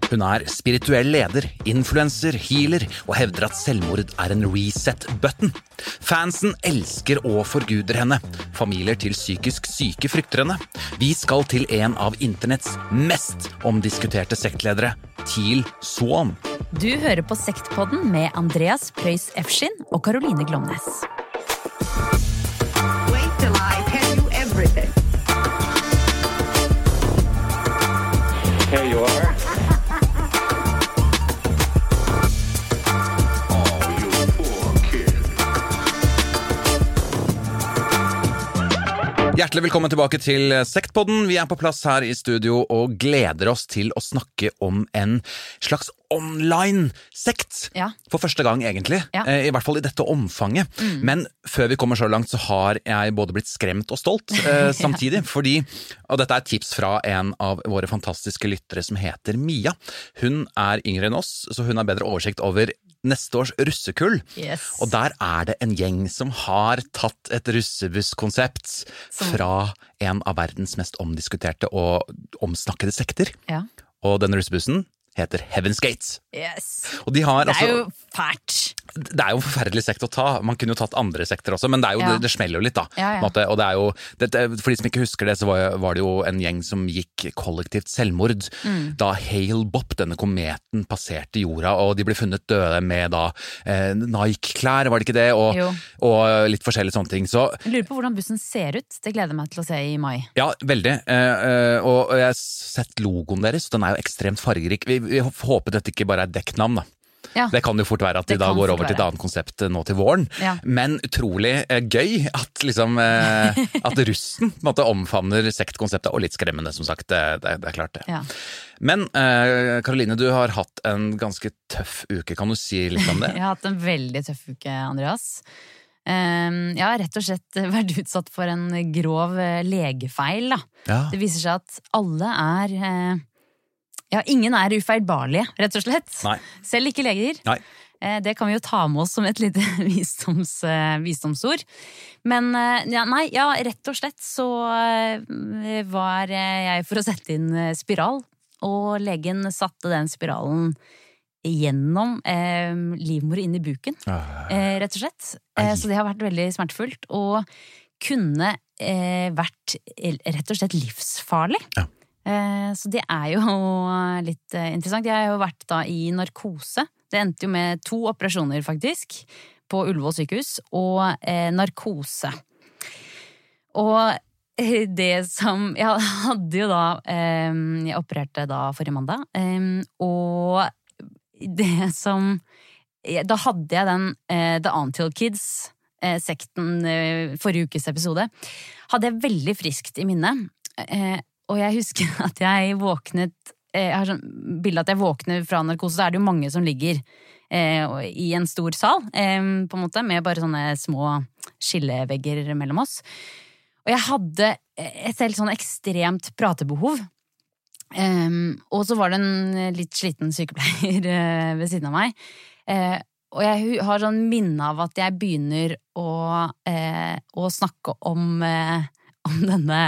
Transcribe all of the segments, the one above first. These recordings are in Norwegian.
Hun spirituell leder, influencer, healer og hevder at selvmord en reset-button. Fansen elsker og forguder henne. Familier til psykisk syke frykter henne. Vi skal til en av internetts mest omdiskuterte sektledere, Teal Swan. Du hører på Sektpodden med Andreas Preus Efskin og Caroline Glomnes. Wait till I tell you everything. Here you are. Oh, you poor kid. Hjertelig velkommen tilbake til Sektpodden. Vi på plass her i studio og gleder oss til å snakke om en slags online-sekt. Ja. For første gang egentlig, Ja. I hvert fall i dette omfanget. Men før vi kommer så langt så har jeg både blitt skremt og stolt samtidig, fordi, og dette et tips fra en av våre fantastiske lyttere som heter Mia. Hun yngre enn oss, så hun har bedre oversikt over neste års russekull. Yes. Og der det en gjeng som har tatt et russebusskonsept fra en av verdens mest omdiskuterte og omsnakkede sekter. Ja. Og den russebussen heter Heaven's Gate. Yes. Og de har Det altså jo fælt. Det jo en forferdelig sekt å ta. Man kunne jo tatt andre sekter også, men det jo, Ja. det smeller jo litt da. Ja, ja. På en måte. Og det jo, for de som ikke husker det, så var det jo en gjeng som gikk kollektivt selvmord da Hale-Bopp, denne kometen, passerte jorda, og de ble funnet døde med da Nike-klær, var det ikke det? Og litt forskjellige sånne ting. Så Jeg lurer på hvordan bussen ser ut. Det gleder jeg meg til å se i mai. ja, veldig. Og jeg har sett logoen deres, den jo ekstremt fargerik. Vi håper dette ikke bare et dekknavn da. Ja. Det kan jo fort være at de Det da kan går fort over til et være. annet konsept nå til våren. Ja. Men utrolig gøy at liksom at russen på en måte omfavner sektkonseptet, og litt skremmende som sagt, det klart det. Ja. Men Caroline, du har hatt en ganske tøff uke, kan du si litt om det? Jeg har hatt en veldig tøff uke, Andreas. Jeg har rett og slett vært utsatt for en grov legefeil. Da. Ja. Det viser seg at alle ingen ufeilbarlige, rett og slett. Nei. Selv ikke leger. Nei. Det kan vi jo ta med oss som et lite visdomsord. Men rett og slett så var jeg for å sette inn spiral, og legen satte den spiralen gjennom livmor inn i buken, rett og slett. Så det har vært veldig smertefullt, og kunne vært rett og slett livsfarlig. Ja. Så det jo litt interessant. Jeg har jo vært da i narkose. Det endte jo med 2 operasjoner faktisk, på Ullevål sykehus, og narkose. Og det som jeg hadde jo da jeg opererte da forrige mandag, og det som da hadde jeg den The Antill Kids sekten forrige ukes episode, hadde jeg veldig friskt i minne, og jeg husker at jeg våknet, jeg har sånn bilde at jeg våkner fra narkose, så det jo mange som ligger i en stor sal, på en måte, med bare sånne små skillevegger mellom oss. Og jeg hadde et helt sånn ekstremt pratebehov, og så var det en litt sliten sykepleier ved siden av meg, og jeg har sånn minne av at jeg begynner å snakke om denne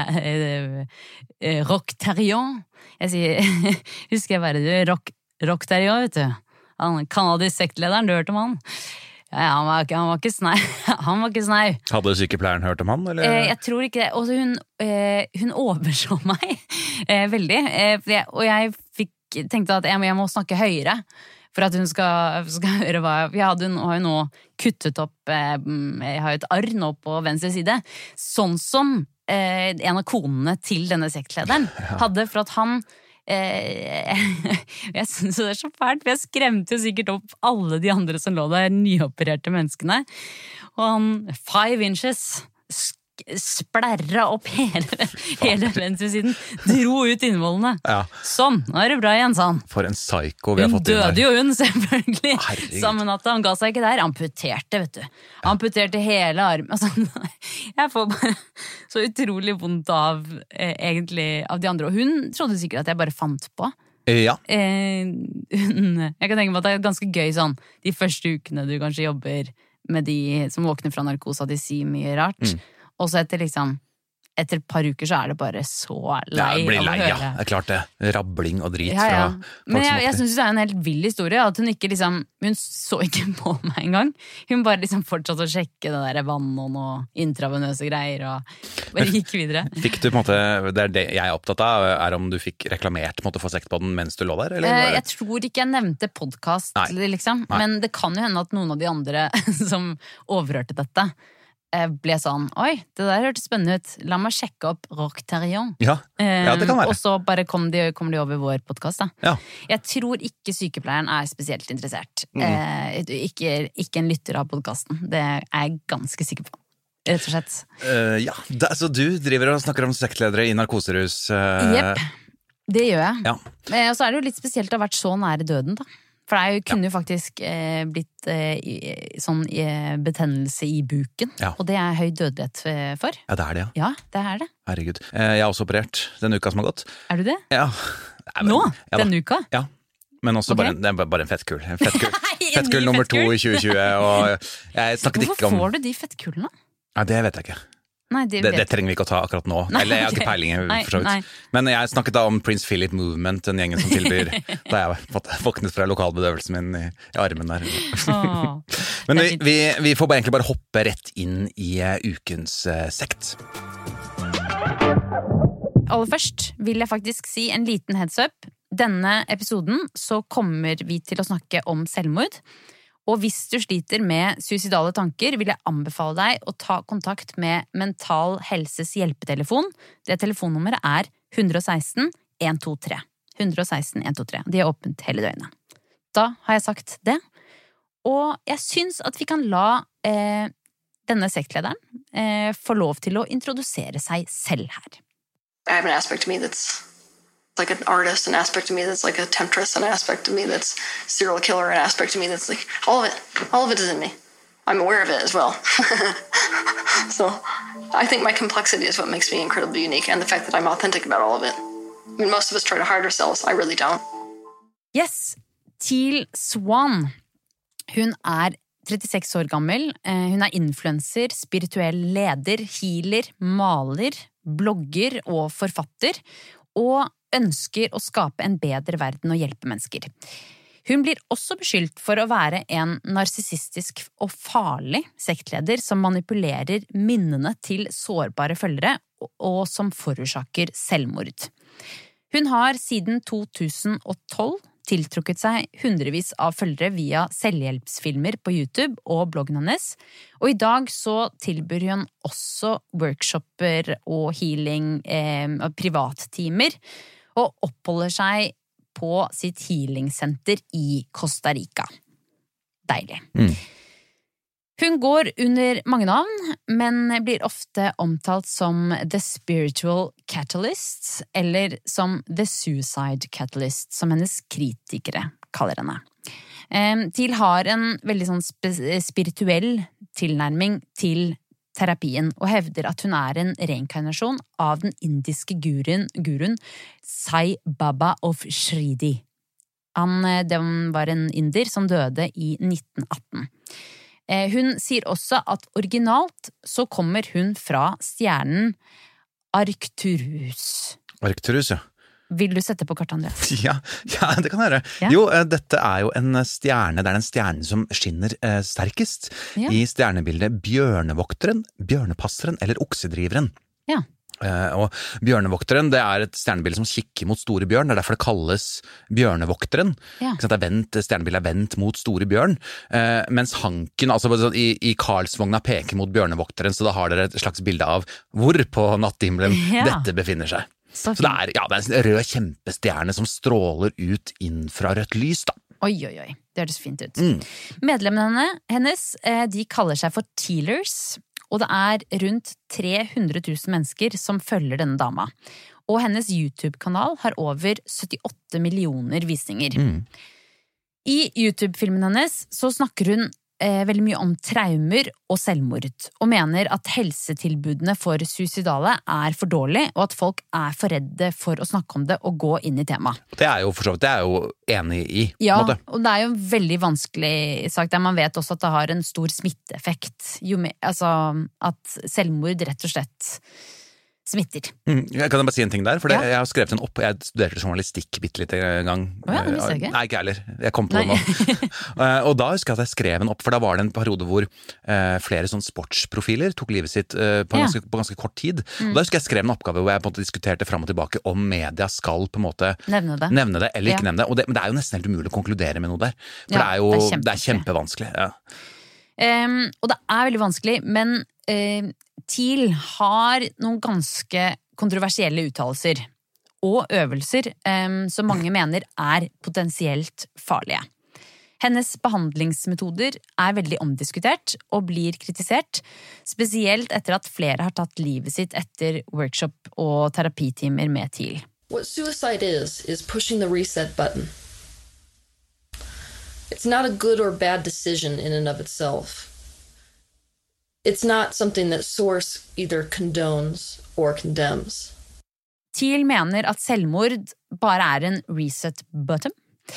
Rock Terrion. Jeg sier, husker jeg bare Rock Terrion, vet du. Han kanadisk sektlederen, du hørte om han? Ja, han var ikke snau. Han var ikke snau. Hadde sykepleieren hørt om han, eller? Jeg tror ikke det. Og hun overså meg veldig. Og jeg tenkte at jeg må snakke høyere, for at hun skal høre hva hun har jo nå kuttet opp, jeg har jo et arr nå på venstre side, sånn som en av konene til denne sektlederen hadde, for at han jeg synes det så fælt, for jeg skremte jo sikkert opp alle de andre som lå der, nyopererte menneskene, og han 5 inches splerra opp hele venstresiden, dro ut innvollene. Ja. Sånn, nå det bra igjen, sa han. For en psyko vi har Hun fått inn her. døde jo hun, selvfølgelig. Herregud. Samme natta, han ga seg ikke der. Amputerte, vet du. Amputerte hele armen. Altså, jeg får bare så utrolig vondt av, egentlig, av de andre. Og hun trodde sikkert at jeg bare fant på. Ja. Jeg kan tenke meg at det ganske gøy sånn, de første ukene du kanskje jobber med de som våkner fra narkose, at de sier mye rart. Og så etter liksom etter et par uker så det bare så lei Jeg blir av å lei, høre. ja. Det klart det. Rabling og drit Ja. fra folk Men som jeg våkner. synes det en helt vill historie, at hun ikke liksom, hun så ikke på meg engang. Hun bare liksom fortsatte å sjekke det der vannet og intravenøse greier, og bare gikk videre. Fikk du på en måte, det jeg er opptatt av, om du fikk reklamert på en måte for sektpodden mens du lå der? Eller? Jeg tror ikke jeg nevnte podcast, Nei. liksom. Nei. Men det kan jo hende at noen av de andre som overhørte dette, ble sånn, oi, det der hørtes spennende ut, la meg sjekke opp Rock Terrion. Ja, det kan være. Og så bare kommer de over vår podcast da. Ja. Jeg tror ikke sykepleieren spesielt interessert. Ikke en lytter av podcasten, det jeg ganske sikker på. Rett og slett. Ja, så du driver og snakker om sektledere i narkoserus. Jepp, det gjør jeg. Ja. Og så det jo litt spesielt å ha vært så nære døden da. For det kunne jo faktisk blitt sånn betennelse i buken, Ja. og det høy dødelighet for. Ja, det det, ja. Ja, det det. Herregud. Jeg har også operert den uka som har gått. Du det? Ja. Nå? Ja, da. Denne uka? Ja. Men også Ok. det bare en fettkull. En fettkull, Nei, en fettkull ny nummer 2 fettkull. i 2020, og jeg snakket Hvorfor ikke om... får du de fettkullene? Ja, det vet jeg ikke. Nei, Det trenger vi ikke å ta akkurat nå. Nei, Eller jeg har ok. ikke peiling, Nei, for så nei. vidt. Men jeg snakket da om Prince Philip Movement, den gjengen som tilbyr, da jeg våknet fra lokalbedøvelsen min i armen der. Åh. Men Det er vi får egentlig bare hoppe rett inn i ukens sekt. Aller først vil jeg faktisk si en liten heads up. Denne episoden så kommer vi til å snakke om selvmord. Og hvis du sliter med suicidale tanker, vil jeg anbefale deg å ta kontakt med Mental Helses hjelpetelefon. Det telefonnummeret 116 123. 116 123. De åpent hele døgnet. Da har jeg sagt det. Og jeg synes at vi kan la denne sektlederen få lov til å introdusere seg selv her. I have an aspect of me that's like an artist, an aspect of me that's like a temptress, an aspect of me that's serial killer, an aspect of me that's like all of it is in me. I'm aware of it as well. So I think my complexity is what makes me incredibly unique, and the fact that I'm authentic about all of it. I mean, most of us try to hide ourselves. I really don't. Yes, Teal Swan. Hun 36 år gammel. Hun influencer, spirituell leder, healer, maler, blogger og forfatter, og ønsker å skape en bedre verden og hjelpe mennesker. Hun blir også beskyldt for å være en narsissistisk og farlig sektleder som manipulerer minnene til sårbare følgere og som forårsaker selvmord. Hun har siden 2012 tiltrukket seg hundrevis av følgere via selvhjelpsfilmer på YouTube og bloggen hennes, og i dag så tilbyr hun også workshopper og healing, privattimer, og oppholder seg på sitt healingsenter i Costa Rica. Deilig. Hun går under mange navn, men blir ofte omtalt som The Spiritual Catalyst, eller som The Suicide Catalyst, som hennes kritikere kaller henne. Teal har en veldig sånn spirituell tilnærming til terapien, og hevder at hun en reinkarnasjon av den indiske guruen Sai Baba of Shridi. Det var en inder som døde i 1918. Hun sier også at originalt så kommer hun fra stjernen Arcturus. Arcturus, ja. Vil du sette på kartet, Andreas? Ja, det kan jeg gjøre. Ja. Jo, dette jo en stjerne, det den stjernen som skinner sterkest Ja. i stjernebildet bjørnevokteren, bjørnepasseren eller oksedriveren. Ja. Og bjørnevokteren, det et stjernebilde som kikker mot store bjørn, det derfor det kalles bjørnevokteren. Ja. Ikke sant? Stjernebildet vendt mot store bjørn, mens hanken, altså i Karlsvogna peker mot bjørnevokteren, så da har dere et slags bilde av hvor på natthimmelen Ja. dette befinner seg. Så Så det det en rød kjempestjerne som stråler ut infrarødt lys, da. Oi, det høres fint ut. Medlemmene hennes, de kaller seg for Tealers, og det rundt 300 000 mennesker som følger denne dama. Og hennes YouTube-kanal har over 78 millioner visninger. I YouTube-filmen hennes så snakker hun veldig mye om traumer og selvmord, og mener at helsetilbudene for suicidale for dårlig, og at folk for redde for å snakke om det og gå inn i temaet. Det jo for så vidt, det jeg jo enig i. Ja, på en måte. og det jo en veldig vanskelig sak, der man vet også at det har en stor smitteeffekt. Altså at selvmord rett og slett smitter. Jeg kan bare si en ting der, for jeg har skrevet den opp. Jeg studerte journalistikk bitte litt en gang. Ja, det visste jeg ikke. Nei, ikke heller. Jeg kom på det nå. Og da husker jeg at jeg skrev den opp, for da var det en periode hvor flere sånn sportsprofiler tok livet sitt på ganske kort tid. Og da husker jeg skrev en oppgave hvor jeg på en måte diskuterte fram og tilbake om media skal på en måte nevne det eller ikke nevne det. Men det er jo nesten helt umulig å konkludere med noe der. For det er kjempevanskelig. Ja. Og det er veldig vanskelig, men Thiel har noen ganske kontroversielle uttalelser og øvelser som mange mener er potensielt farlige. Hennes behandlingsmetoder er veldig omdiskutert og blir kritisert, spesielt etter at flere har tatt livet sitt etter workshop og terapitimer med Thiel. What suicide is pushing the reset button. It's not a good or bad decision in and of itself. It's not something that Source either condones or condemns. Thiel mener at selvmord bare er en reset button,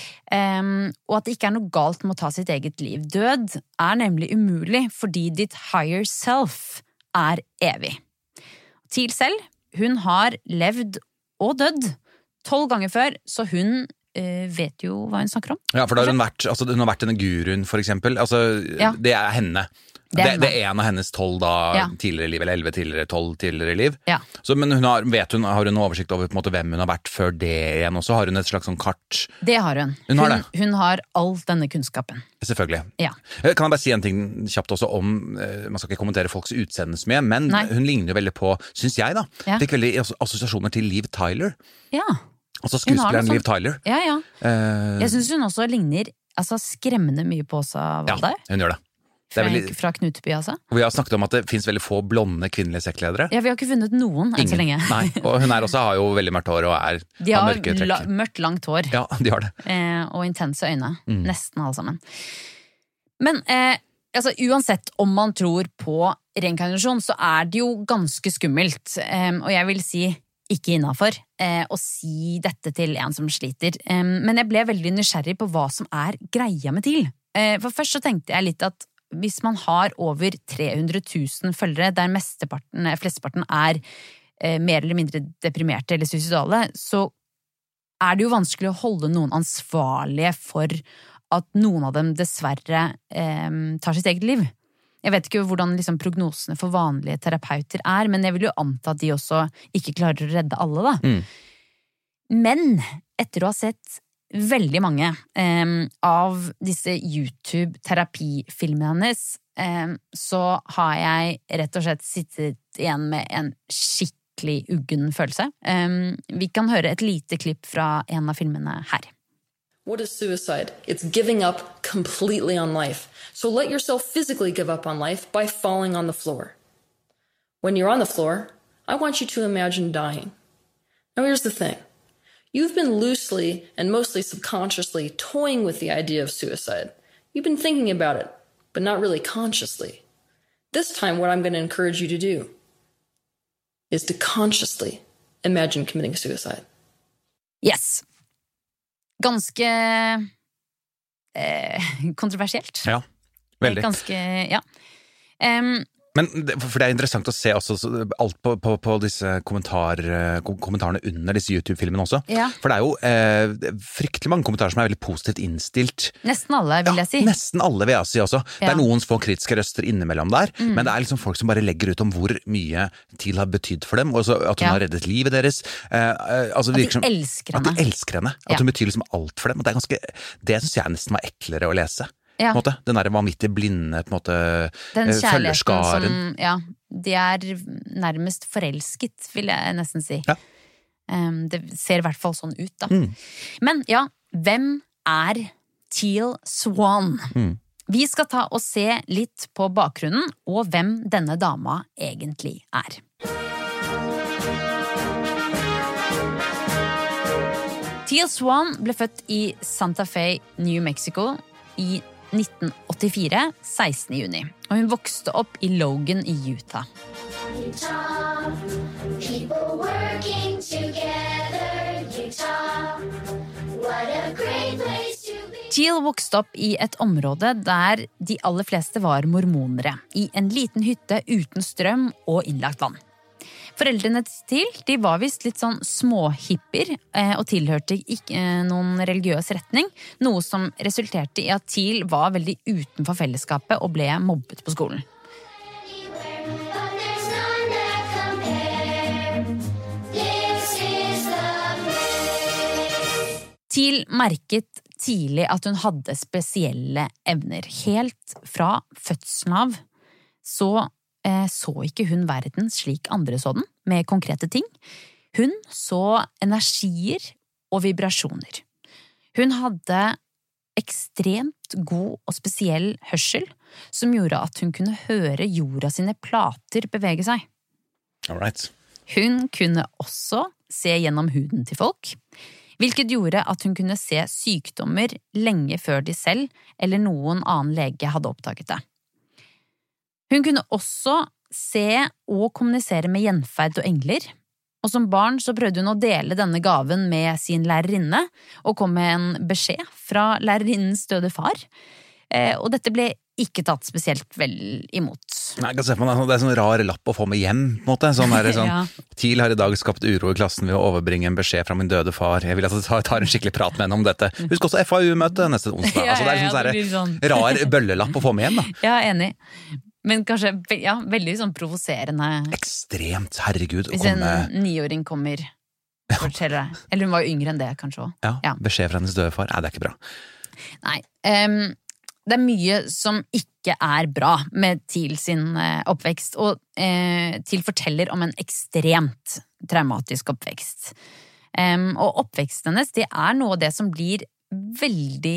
og at det ikke er noe galt med å ta sitt eget liv. Død er nemlig umulig fordi ditt higher self er evig. Thiel selv, hun har levd og dødd 12 ganger før, så hun vet jo hva hun snakker om. Ja, for da har hun vært denne guruen, for eksempel. Det er henne. Det er en av hennes 12 tidligere liv, eller 12 tidligere liv. Ja. Men har hun oversikt over på en måte hvem hun har vært før det igjen også? Har hun et slags sånn kart? Det har hun. Hun har all denne kunnskapen. Selvfølgelig. Ja. Kan jeg bare si en ting kjapt også om, man skal ikke kommentere folks utseende så mye, men hun ligner jo veldig på, synes jeg da, fikk veldig assosiasjoner til Liv Tyler. Ja. Altså skuespilleren Liv Tyler. Ja. Jeg synes hun også ligner skremmende mye på Åsa Waldau. Ja, hun gjør det. Fra Knutby, altså. Vi har snakket om at det finnes veldig få blonde kvinnelige sektledere. Ja, vi har ikke funnet noen enn så lenge. Nei, og hun har jo veldig mørkt hår og har mørke trekk. De har mørkt langt hår. Ja, de har det. Og intense øyne. Nesten alle sammen. Men uansett om man tror på reinkarnasjon, så er det jo ganske skummelt. Og jeg vil si ikke innenfor å si dette til en som sliter. Men jeg ble veldig nysgjerrig på hva som er greia med Thiel. For først så tenkte jeg litt at hvis man har over 300 000 følgere, der flesteparten er mer eller mindre deprimerte eller suicidale, så er det jo vanskelig å holde noen ansvarlige for at noen av dem dessverre tar sitt eget liv. Jeg vet ikke hvordan prognosene for vanlige terapeuter er, men jeg vil jo anta at de også ikke klarer å redde alle, da. Men etter å ha sett veldig mange av disse YouTube-terapifilmene hennes, så har jeg rett og slett sittet igjen med en skikkelig uggen følelse. Vi kan høre et lite klipp fra en av filmene her. What is suicide? It's giving up completely on life. So let yourself physically give up on life by falling on the floor. When you're on the floor, I want you to imagine dying. Now here's the thing. You've been loosely and mostly subconsciously toying with the idea of suicide. You've been thinking about it, but not really consciously. This time, what I'm going to encourage you to do is to consciously imagine committing suicide. Yes. Ganske kontroversielt. Ja, veldig. Ganske, ja. Men for det er interessant å se også alt på disse kommentarene under disse YouTube-filmene også. Ja. For det er jo fryktelig mange kommentarer som er veldig positivt innstilt. Nesten alle, vil jeg si. Nesten alle, vil jeg si også. Ja. Det er noen få kritiske røster innimellom der, men det er folk som bare legger ut om hvor mye Thiel har betydd for dem, og at hun har reddet livet deres. At de elsker henne. At de elsker henne. At hun betyr alt for dem. Og det synes jeg nesten var eklere å lese. Ja. På en måte. Den der vanvittig blinde på en måte, følgerskaren. De er nærmest forelsket, vil jeg nesten si. Ja. Det ser i hvert fall sånn ut, da. Men ja, hvem er Thiel Swan? Vi skal ta og se litt på bakgrunnen, og hvem denne dama egentlig er. Thiel Swan ble født i Santa Fe, New Mexico i 1984, 16. juni. Og hun vokste opp i Logan i Utah. Thiel vokste opp i et område der de aller fleste var mormonere, i en liten hytte uten strøm og innlagt vann. Foreldrene til, de var vist litt sånn småhipper og tilhørte ikke noen religiøs retning, noe som resulterte i at Teal var veldig utenfor fellesskapet og ble mobbet på skolen. Teal merket tidlig at hun hadde spesielle evner. Helt fra fødselen av så ikke hun verden slik andre så den, med konkrete ting. Hun så energier og vibrasjoner. Hun hadde ekstremt god og spesiell hørsel, som gjorde at hun kunne høre jorda sine plater bevege seg. Alright. Hun kunne også se gjennom huden til folk, hvilket gjorde at hun kunne se sykdommer lenge før de selv eller noen annen lege hadde oppdaget det. Hun kunne også se og kommunisere med gjenferd og engler, og som barn så prøvde hun å dele denne gaven med sin lærerinne, og kom med en beskjed fra lærerinnens døde far, og dette ble ikke tatt spesielt vel imot. Nei, jeg kan se på meg, det er sånn rar lapp å få med hjem, på en måte. Sånn Ja. Teal har i dag skapt uro i klassen ved å overbringe en beskjed fra min døde far. Jeg vil at jeg tar en skikkelig prat med henne om dette. Husk også FAU-møte neste onsdag. Ja, Altså, det er det blir sånn sånn. rar bøllelapp å få med hjem, da. Ja, enig. Men kanskje, ja, veldig sånn provoserende Ekstremt, herregud. hvis en 9-åring kommer og forteller deg. Eller hun var jo yngre enn det, kanskje også. Ja, beskjed fra hennes døde far. Nei, det er ikke bra. Nei, det er mye som ikke er bra med Teal sin oppvekst, og Teal forteller om en ekstremt traumatisk oppvekst. Og oppveksten hennes, det er noe av det som blir veldig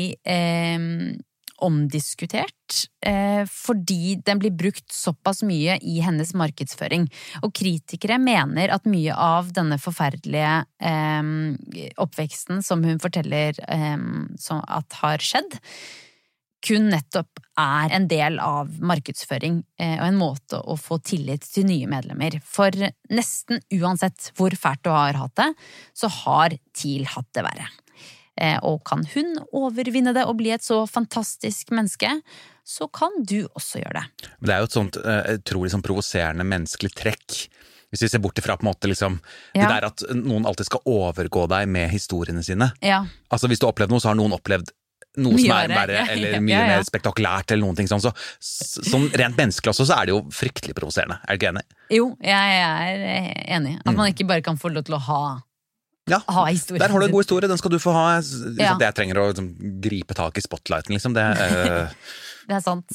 omdiskutert, fordi den blir brukt såpass mye i hennes markedsføring. Og kritikere mener at mye av denne forferdelige oppveksten som hun forteller at har skjedd, kun nettopp er en del av markedsføring og en måte å få tillit til nye medlemmer. For nesten uansett hvor fælt du har hatt det, så har Teal hatt det verre. Og kan hun overvinne det og bli et så fantastisk menneske, så kan du også gjøre det. Men det er jo et sånt utrolig sånn provoserende menneskelig trekk. Hvis vi ser bort ifra på en måte liksom, det der at noen alltid skal overgå deg med historiene sine. Ja. Altså hvis du har opplevd noe, så har noen opplevd noe Mye som er verre. verre, eller Ja, mye ja. mer spektakulært, eller noen ting sånn. Så sånn rent menneskelig også, så er det jo fryktelig provoserende. Er du ikke enig? Jo, jeg er enig. At man ikke bare kan få lov til å ha historien. Der har du en god historie, den skal du få ha. Ja. Jeg trenger å liksom, gripe tak i spotlighten, liksom. Det Det er sant.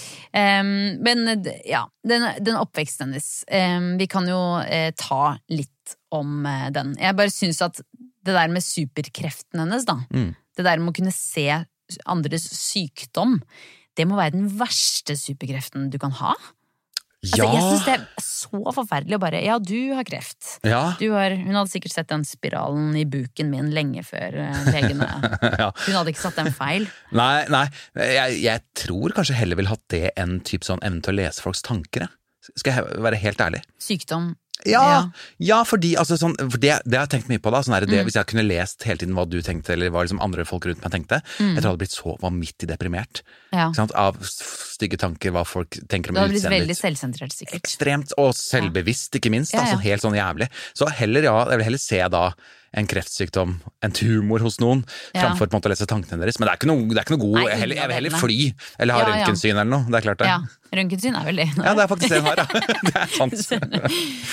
Men ja, den oppveksten hennes, vi kan jo ta litt om den. Jeg bare synes at det der med superkreften hennes da, det der med å kunne se andres sykdom, det må være den verste superkreften du kan ha. Altså, jeg synes det er så forferdelig å bare, ja, du har kreft. Ja. Hun hadde sikkert sett den spiralen i buken min lenge før legene. Ja. Hun hadde ikke satt den feil. Nei, jeg tror kanskje heller vil ha det enn typ sånn evne til å lese folks tanker. Skal jeg være helt ærlig? Sykdom. Ja, fordi altså, sånn, for det har jeg tenkt mye på da, sånn det, hvis jeg kunne lest hele tiden hva du tenkte, eller hva liksom andre folk rundt meg tenkte, jeg tror jeg hadde blitt så vanvittig deprimert. Ja. Ikke sant? Av stygge tanker, hva folk tenker om Du hadde blitt utseendet veldig ditt. selvsentrert sikkert. Ekstremt, og selvbevisst, ikke minst. Ja, ja. Altså, helt sånn jævlig. Så heller, jeg vil heller se da en kreftsykdom, en tumor hos noen, framfor på en måte å lese tankene deres. Men det er ikke noe god, Nei, jeg vil heller nei. fly, eller ha røntgensyn eller noe, det er klart det. Ja, røntgensyn er vel det. Ja, det er faktisk det jeg har, ja. Det er sant.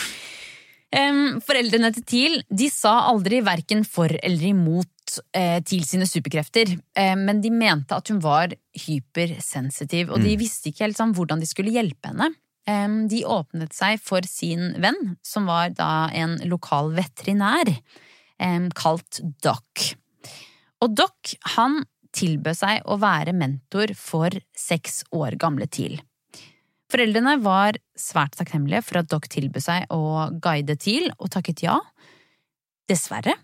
Foreldrene til Teal, de sa aldri hverken for eller imot Teal sine superkrefter, men de mente at hun var hypersensitiv, og de visste ikke helt sånn hvordan de skulle hjelpe henne. De åpnet seg for sin venn, som var da en lokal veterinær, kalt Doc. Og Doc, han tilbød seg å være mentor for 6 år gamle Teal. Foreldrene var svært takknemlige for at Doc tilbød seg å guide Teal, og takket ja. Dessverre.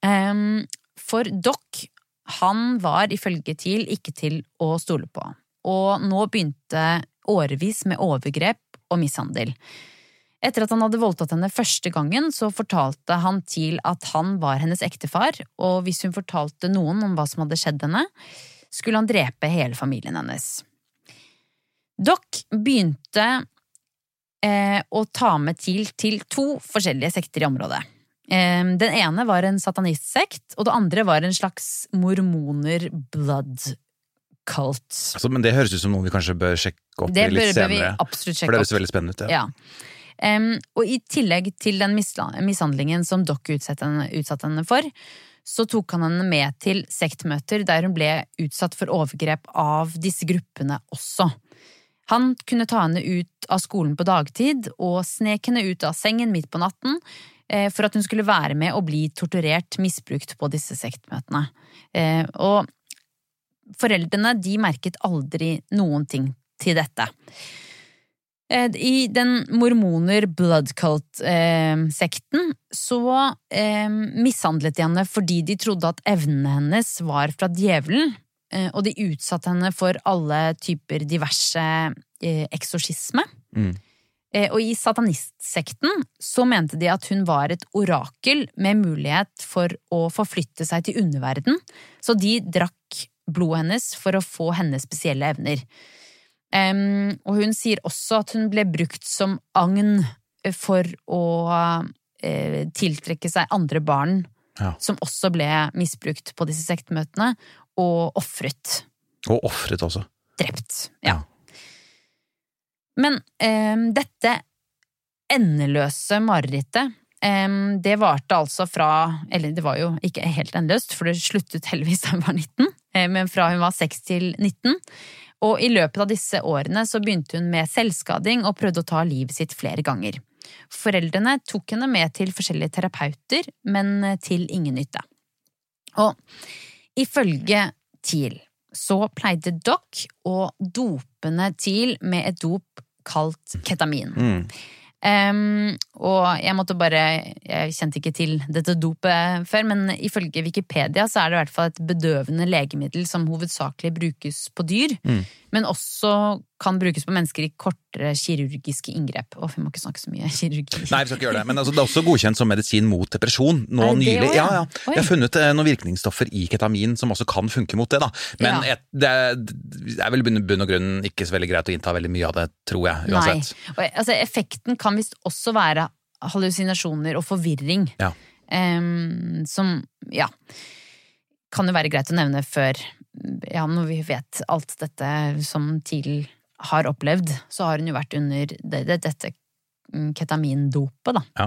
For Doc, han var ifølge Teal ikke til å stole på. Og nå begynte årevis med overgrep og mishandel. Etter at han hadde voldtatt henne første gangen, så fortalte han Teal at han var hennes ektefar, og hvis hun fortalte noen om hva som hadde skjedd henne, skulle han drepe hele familien hennes. Doc begynte å ta med til 2 forskjellige sekter i området. Den ene var en satanistsekt, og det andre var en slags mormoner blood cult. Altså, men det høres ut som noe vi kanskje bør sjekke opp litt senere. Det bør vi absolutt sjekke opp. For det høres veldig spennende ut, ja. Og i tillegg til den mishandlingen som Doc utsatte henne for, så tok han henne med til sektmøter der hun ble utsatt for overgrep av disse gruppene også. Han kunne ta henne ut av skolen på dagtid og snek henne ut av sengen midt på natten for at hun skulle være med og bli torturert, misbrukt på disse sektmøtene. Og foreldrene, de merket aldri noen ting til dette. I den mormoner blood cult-sekten så mishandlet de henne fordi de trodde at evnene hennes var fra djevelen, og de utsatte henne for alle typer diverse eksorsisme. Og i satanistsekten så mente de at hun var et orakel med mulighet for å forflytte seg til underverden, så de drakk blodet hennes for å få hennes spesielle evner. Og hun sier også at hun ble brukt som agn for å tiltrekke seg andre barn som også ble misbrukt på disse sektmøtene, og offret. Og offret også. Drept, ja. Men dette endeløse marerittet, det varte altså fra, eller det var jo ikke helt endeløst, for det sluttet heldigvis da hun var 19, men fra hun var 6 til 19, og i løpet av disse årene så begynte hun med selvskading og prøvde å ta livet sitt flere ganger. Foreldrene tok henne med til forskjellige terapeuter, men til ingen nytte. Og ifølge Thiel så pleide Doc å dope henne til med et dop kalt ketamin. Og jeg kjente ikke til dette dopet før, men ifølge Wikipedia så er det i hvert fall et bedøvende legemiddel som hovedsakelig brukes på dyr, men også kan brukes på mennesker i kortere kirurgiske inngrep. Vi må ikke snakke så mye kirurgi. Nei, vi skal ikke gjøre det, men altså, det er også godkjent som medisin mot depresjon nå nylig. Ja. Jeg har funnet noen virkningsstoffer i ketamin som også kan funke mot det da, men det er vel bunn og grunn ikke så veldig greit å innta veldig mye av det, tror jeg, uansett. Nei, altså effekten kan visst også være hallusinasjoner og forvirring, som, kan jo være greit å nevne før, når vi vet alt dette som Thiel har opplevd, så har hun jo vært under dette ketamindopet da.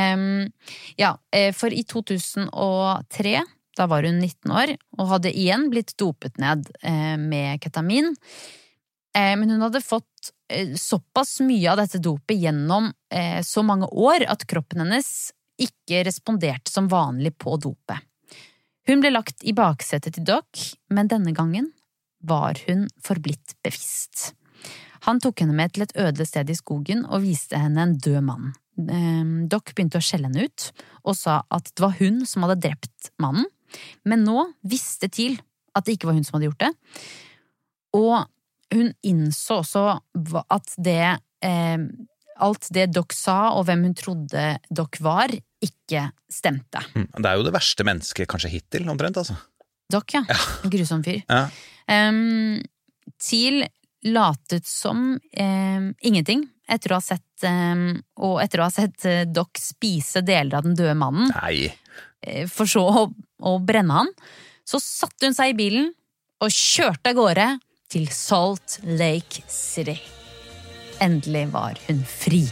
For i 2003, da var hun 19 år, og hadde igjen blitt dopet ned med ketamin, men hun hadde fått såpass mye av dette dopet gjennom så mange år at kroppen hennes ikke responderte som vanlig på dopet. Hun ble lagt i baksetet til Doc, men denne gangen var hun forblitt bevisst. Han tok henne med til et øde sted i skogen og viste henne en død mann. Doc begynte å skjelle henne ut og sa at det var hun som hadde drept mannen, men nå visste Thiel at det ikke var hun som hadde gjort det. Og hun innså også at alt det Doc sa og hvem hun trodde Doc var, ikke stemte. Det er jo det verste mennesket kanskje hittil, omtrent, altså. Doc, ja. En grusom fyr. Thiel latet som ingenting etter å ha sett Doc spise deler av den døde mannen. Nei. For så å brenne han. Så satte hun seg i bilen og kjørte av gårde til Salt Lake City. Endelig var hun fri.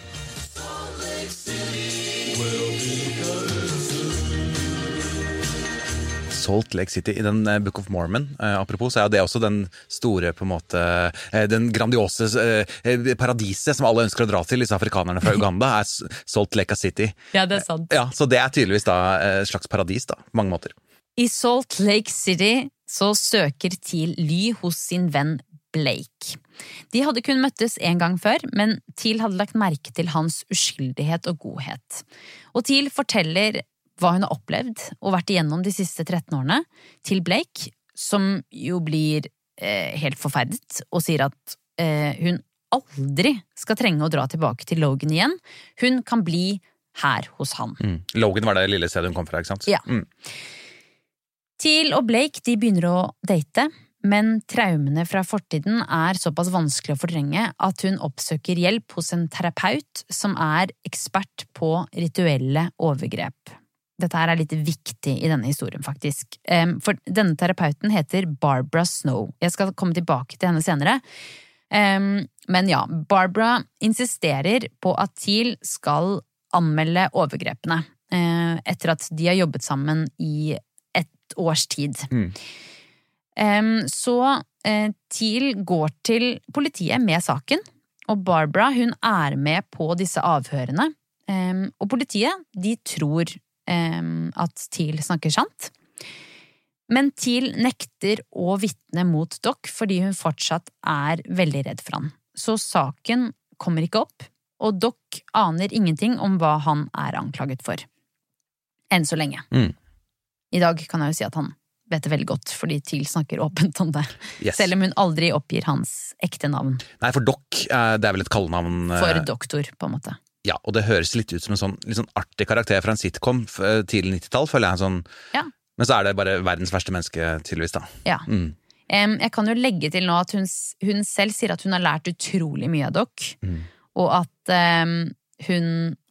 Salt Lake City i den Book of Mormon, apropos, så er det også den store, på en måte, den grandiose paradiset som alle ønsker å dra til, disse afrikanerne fra Uganda, er Salt Lake City. Ja, det er sant. Ja, så det er tydeligvis da et slags paradis da, på mange måter. I Salt Lake City så søker Thiel ly hos sin venn Blake. De hadde kun møttes en gang før, men Thiel hadde lagt merke til hans uskyldighet og godhet. Og Thiel forteller hva hun har opplevd og vært igjennom de siste 13 årene til Blake, som jo blir helt forferdet og sier at hun aldri skal trenge å dra tilbake til Logan igjen. Hun kan bli her hos han. Logan var det lille stedet hun kom fra, ikke sant? Ja. Thiel og Blake, de begynner å date, men traumene fra fortiden såpass vanskelig å fordrenge at hun oppsøker hjelp hos en terapeut som ekspert på rituelle overgrep. Dette her litt viktig i denne historien, faktisk. For denne terapeuten heter Barbara Snow. Jeg skal komme tilbake til henne senere. Men ja, Barbara insisterer på at Teal skal anmelde overgrepene etter at de har jobbet sammen i et års tid. Så Teal går til politiet med saken, og Barbara hun med på disse avhørene. Og politiet, de tror at Teal snakker sant. Men Teal nekter å vitne mot Doc fordi hun fortsatt veldig redd for han. Så saken kommer ikke opp, og Doc aner ingenting om hva han anklaget for. Enn så lenge. I dag kan jeg jo si at han vet det veldig godt, fordi Teal snakker åpent om det. Yes. Selv om hun aldri oppgir hans ekte navn. Nei, for Doc, det vel et kallenavn. For doktor, på en måte. Ja, og det høres litt ut som en litt sånn artig karakter fra en sitcom tidlig 90-tall, føler jeg sånn. Ja. Men så det bare verdens verste menneske, tydeligvis da. Ja. Jeg kan jo legge til nå at hun selv sier at hun har lært utrolig mye av Doc, og at hun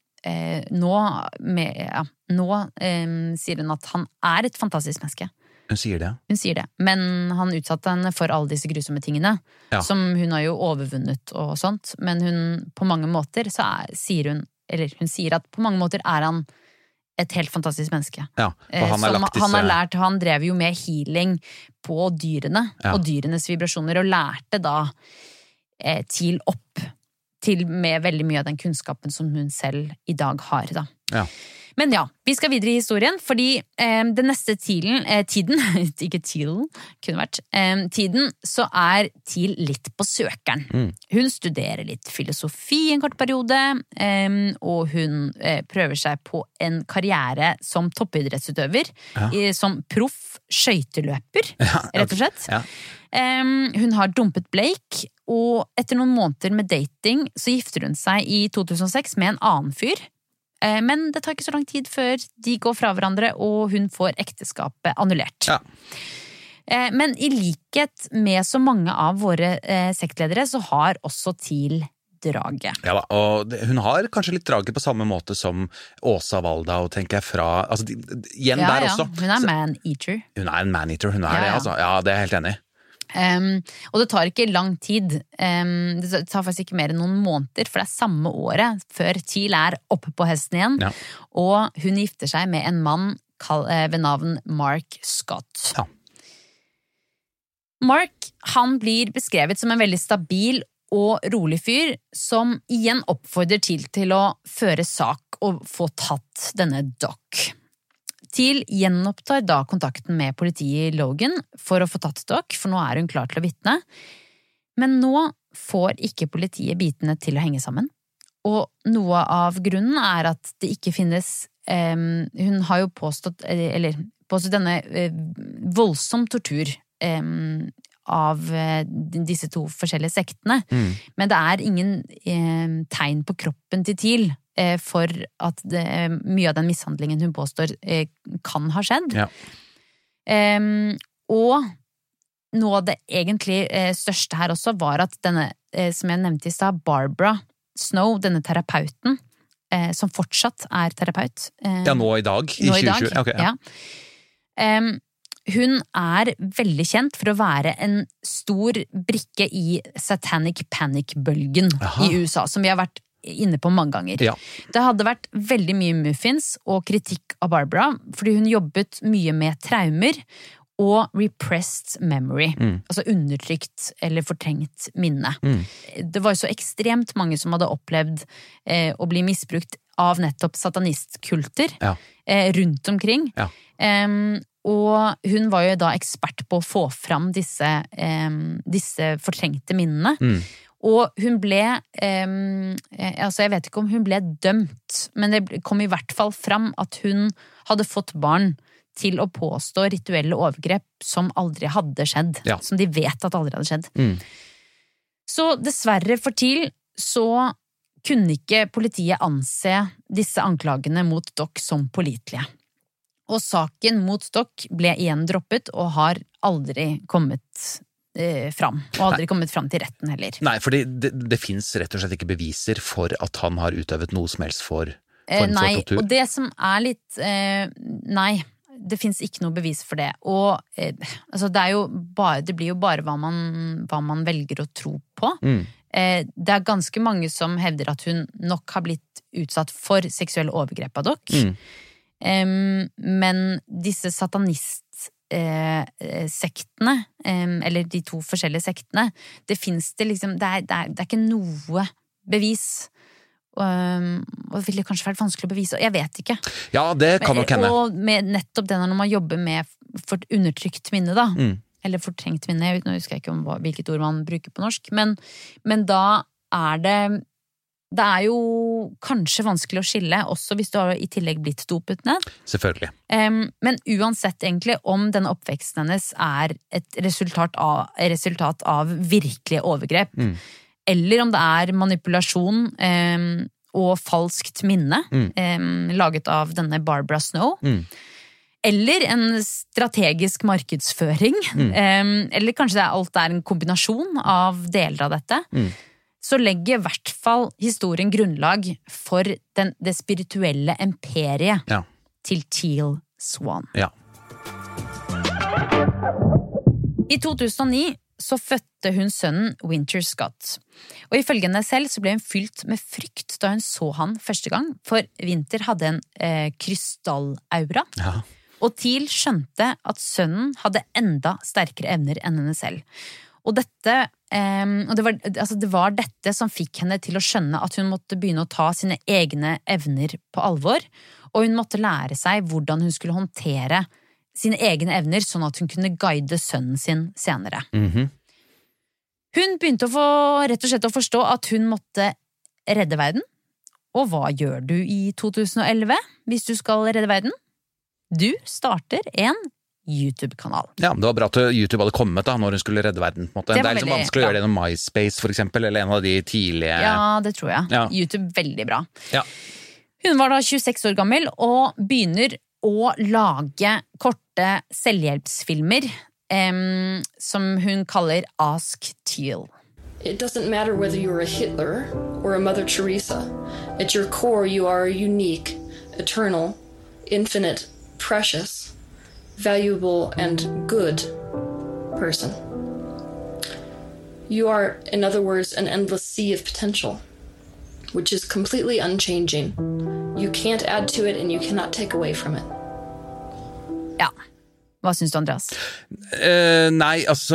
nå sier hun at han et fantastisk menneske. Hun sier det? Hun sier det, men han utsatte henne for alle disse grusomme tingene, som hun har jo overvunnet og sånt, men hun på mange måter så sier hun at på mange måter han et helt fantastisk menneske. Ja, og han har lært, han drev jo med healing på dyrene, og dyrenes vibrasjoner, og lærte da Teal opp til med veldig mye av den kunnskapen som hun selv i dag har da. Ja. Men ja, vi skal videre i historien, fordi den neste tiden, ikke Teal, kunne vært, tiden, så Teal litt på søkeren. Hun studerer litt filosofi en kort periode, og hun prøver seg på en karriere som toppidrettsutøver, som proff skøyteløper, rett og slett. Ja. Hun har dumpet Blake, og etter noen måneder med dating så gifter hun seg i 2006 med en annen fyr. Men det tar ikke så lang tid før de går fra hverandre, og hun får ekteskapet annullert. Ja. Men i likhet med så mange av våre sektledere, så har også Teal draget. Ja da, og hun har kanskje litt draget på samme måte som Åsa Waldau, tenker jeg fra, altså igjen der også. Hun man-eater. Hun en man-eater, hun det, altså. Ja, det jeg helt enig i. Og det tar ikke lang tid, det tar faktisk ikke mer enn noen måneder, for det samme året før Teal oppe på hesten igjen, og hun gifter seg med en mann ved navn Mark Scott. Ja. Mark, han blir beskrevet som en veldig stabil og rolig fyr, som igjen oppfordrer til å føre sak og få tatt denne Doc. Teal gjenopptar da kontakten med politiet i Logan for å få tatt Doc, for nå hun klar til å vitne. Men nå får ikke politiet bitene til å henge sammen. Og noe av grunnen at det ikke finnes, hun har jo påstått denne voldsom tortur av disse to forskjellige sektene. Men det ingen tegn på kroppen til Teal for at mye av den mishandlingen hun påstår kan ha skjedd. Ja. Og noe av det egentlig største her også var at denne, som jeg nevnte i stad, Barbara Snow, denne terapeuten, som fortsatt terapeut. Ja, nå i dag, i 2020. Okay, ja. Hun veldig kjent for å være en stor brikke i satanic panic-bølgen i USA, som vi har vært inne på mange ganger. Ja. Det hadde vært veldig mye muffins og kritikk av Barbara, fordi hun jobbet mye med traumer og repressed memory, altså undertrykt eller fortrengt minne. Det var jo så ekstremt mange som hadde opplevd å bli misbrukt av nettopp satanistkulter rundt omkring. Ja. Og hun var jo da ekspert på å få fram disse fortrengte minnene. Og hun ble, altså jeg vet ikke om hun ble dømt, men det kom i hvert fall fram at hun hadde fått barn til å påstå rituelle overgrep som aldri hadde skjedd, som de vet at aldri hadde skjedd. Så dessverre for Teal så kunne ikke politiet anse disse anklagene mot Doc som pålitelige. Og saken mot Stock ble igjen droppet og har aldri kommet fram. Og aldri kommet fram til retten heller. Nei, fordi det finnes rett og slett ikke beviser for at han har utøvet noe som helst form for tortur. Og det som litt nei, det finnes ikke noe bevis for det. Og altså det blir jo bare hva man velger å tro på. Det ganske mange som hevder at hun nok har blitt utsatt for seksuelle overgrep av Dock. Men disse sektene, eller de to forskjellige sektene, det finnes det liksom, det er ikke noe bevis, og det ville kanskje vært vanskelig å bevise, jeg vet ikke. Ja, det kan nok hende. Og med nettopp det når man jobber med undertrykt minne da, eller fortrengt minne, nå husker jeg ikke om hvilket ord man bruker på norsk, men da det jo kanskje vanskelig å skille, også hvis du har i tillegg blitt dopet ned. Selvfølgelig. Men uansett egentlig, om denne oppveksten hennes et resultat av virkelige overgrep, eller om det manipulasjon og falskt minne, laget av denne Barbara Snow, eller en strategisk markedsføring, eller kanskje alt en kombinasjon av deler av dette, så legger I hvert fall historien grunnlag for det spirituelle imperiet til Teal Swan. Ja. I 2009 så fødte hun sønnen Winter Scott. Og ifølge henne selv så ble hun fylt med frykt da hun så han første gang, for Winter hadde en krystallaura. Ja. Og Teal skjønte at sønnen hadde enda sterkere evner enn henne selv. Og det var dette som fikk henne til å skjønne at hun måtte begynne å ta sine egne evner på alvor, og hun måtte lære seg hvordan hun skulle håndtere sine egne evner, sånn at hun kunne guide sønnen sin senere. Hun begynte rett og slett å forstå at hun måtte redde verden. Og hva gjør du I 2011 hvis du skal redde verden? Du starter en YouTube-kanal. Ja, det var bra at YouTube hadde kommet da, når hun skulle redde verden, på en måte. Det liksom vanskelig å gjøre det gjennom MySpace, for eksempel, eller en av de tidlige... Ja, det tror jeg. Ja. YouTube, veldig bra. Ja. Hun var da 26 år gammel, og begynner å lage korte selvhjelpsfilmer, som hun kaller Ask Teal. It doesn't matter whether you're a Hitler or a Mother Teresa. At your core, you are a unique, eternal, infinite, precious, valuable and good person. You are, in other words, an endless sea of potential, which is completely unchanging. You can't add to it and you cannot take away from it. Ja. Hva synes du, Andreas? Nei, altså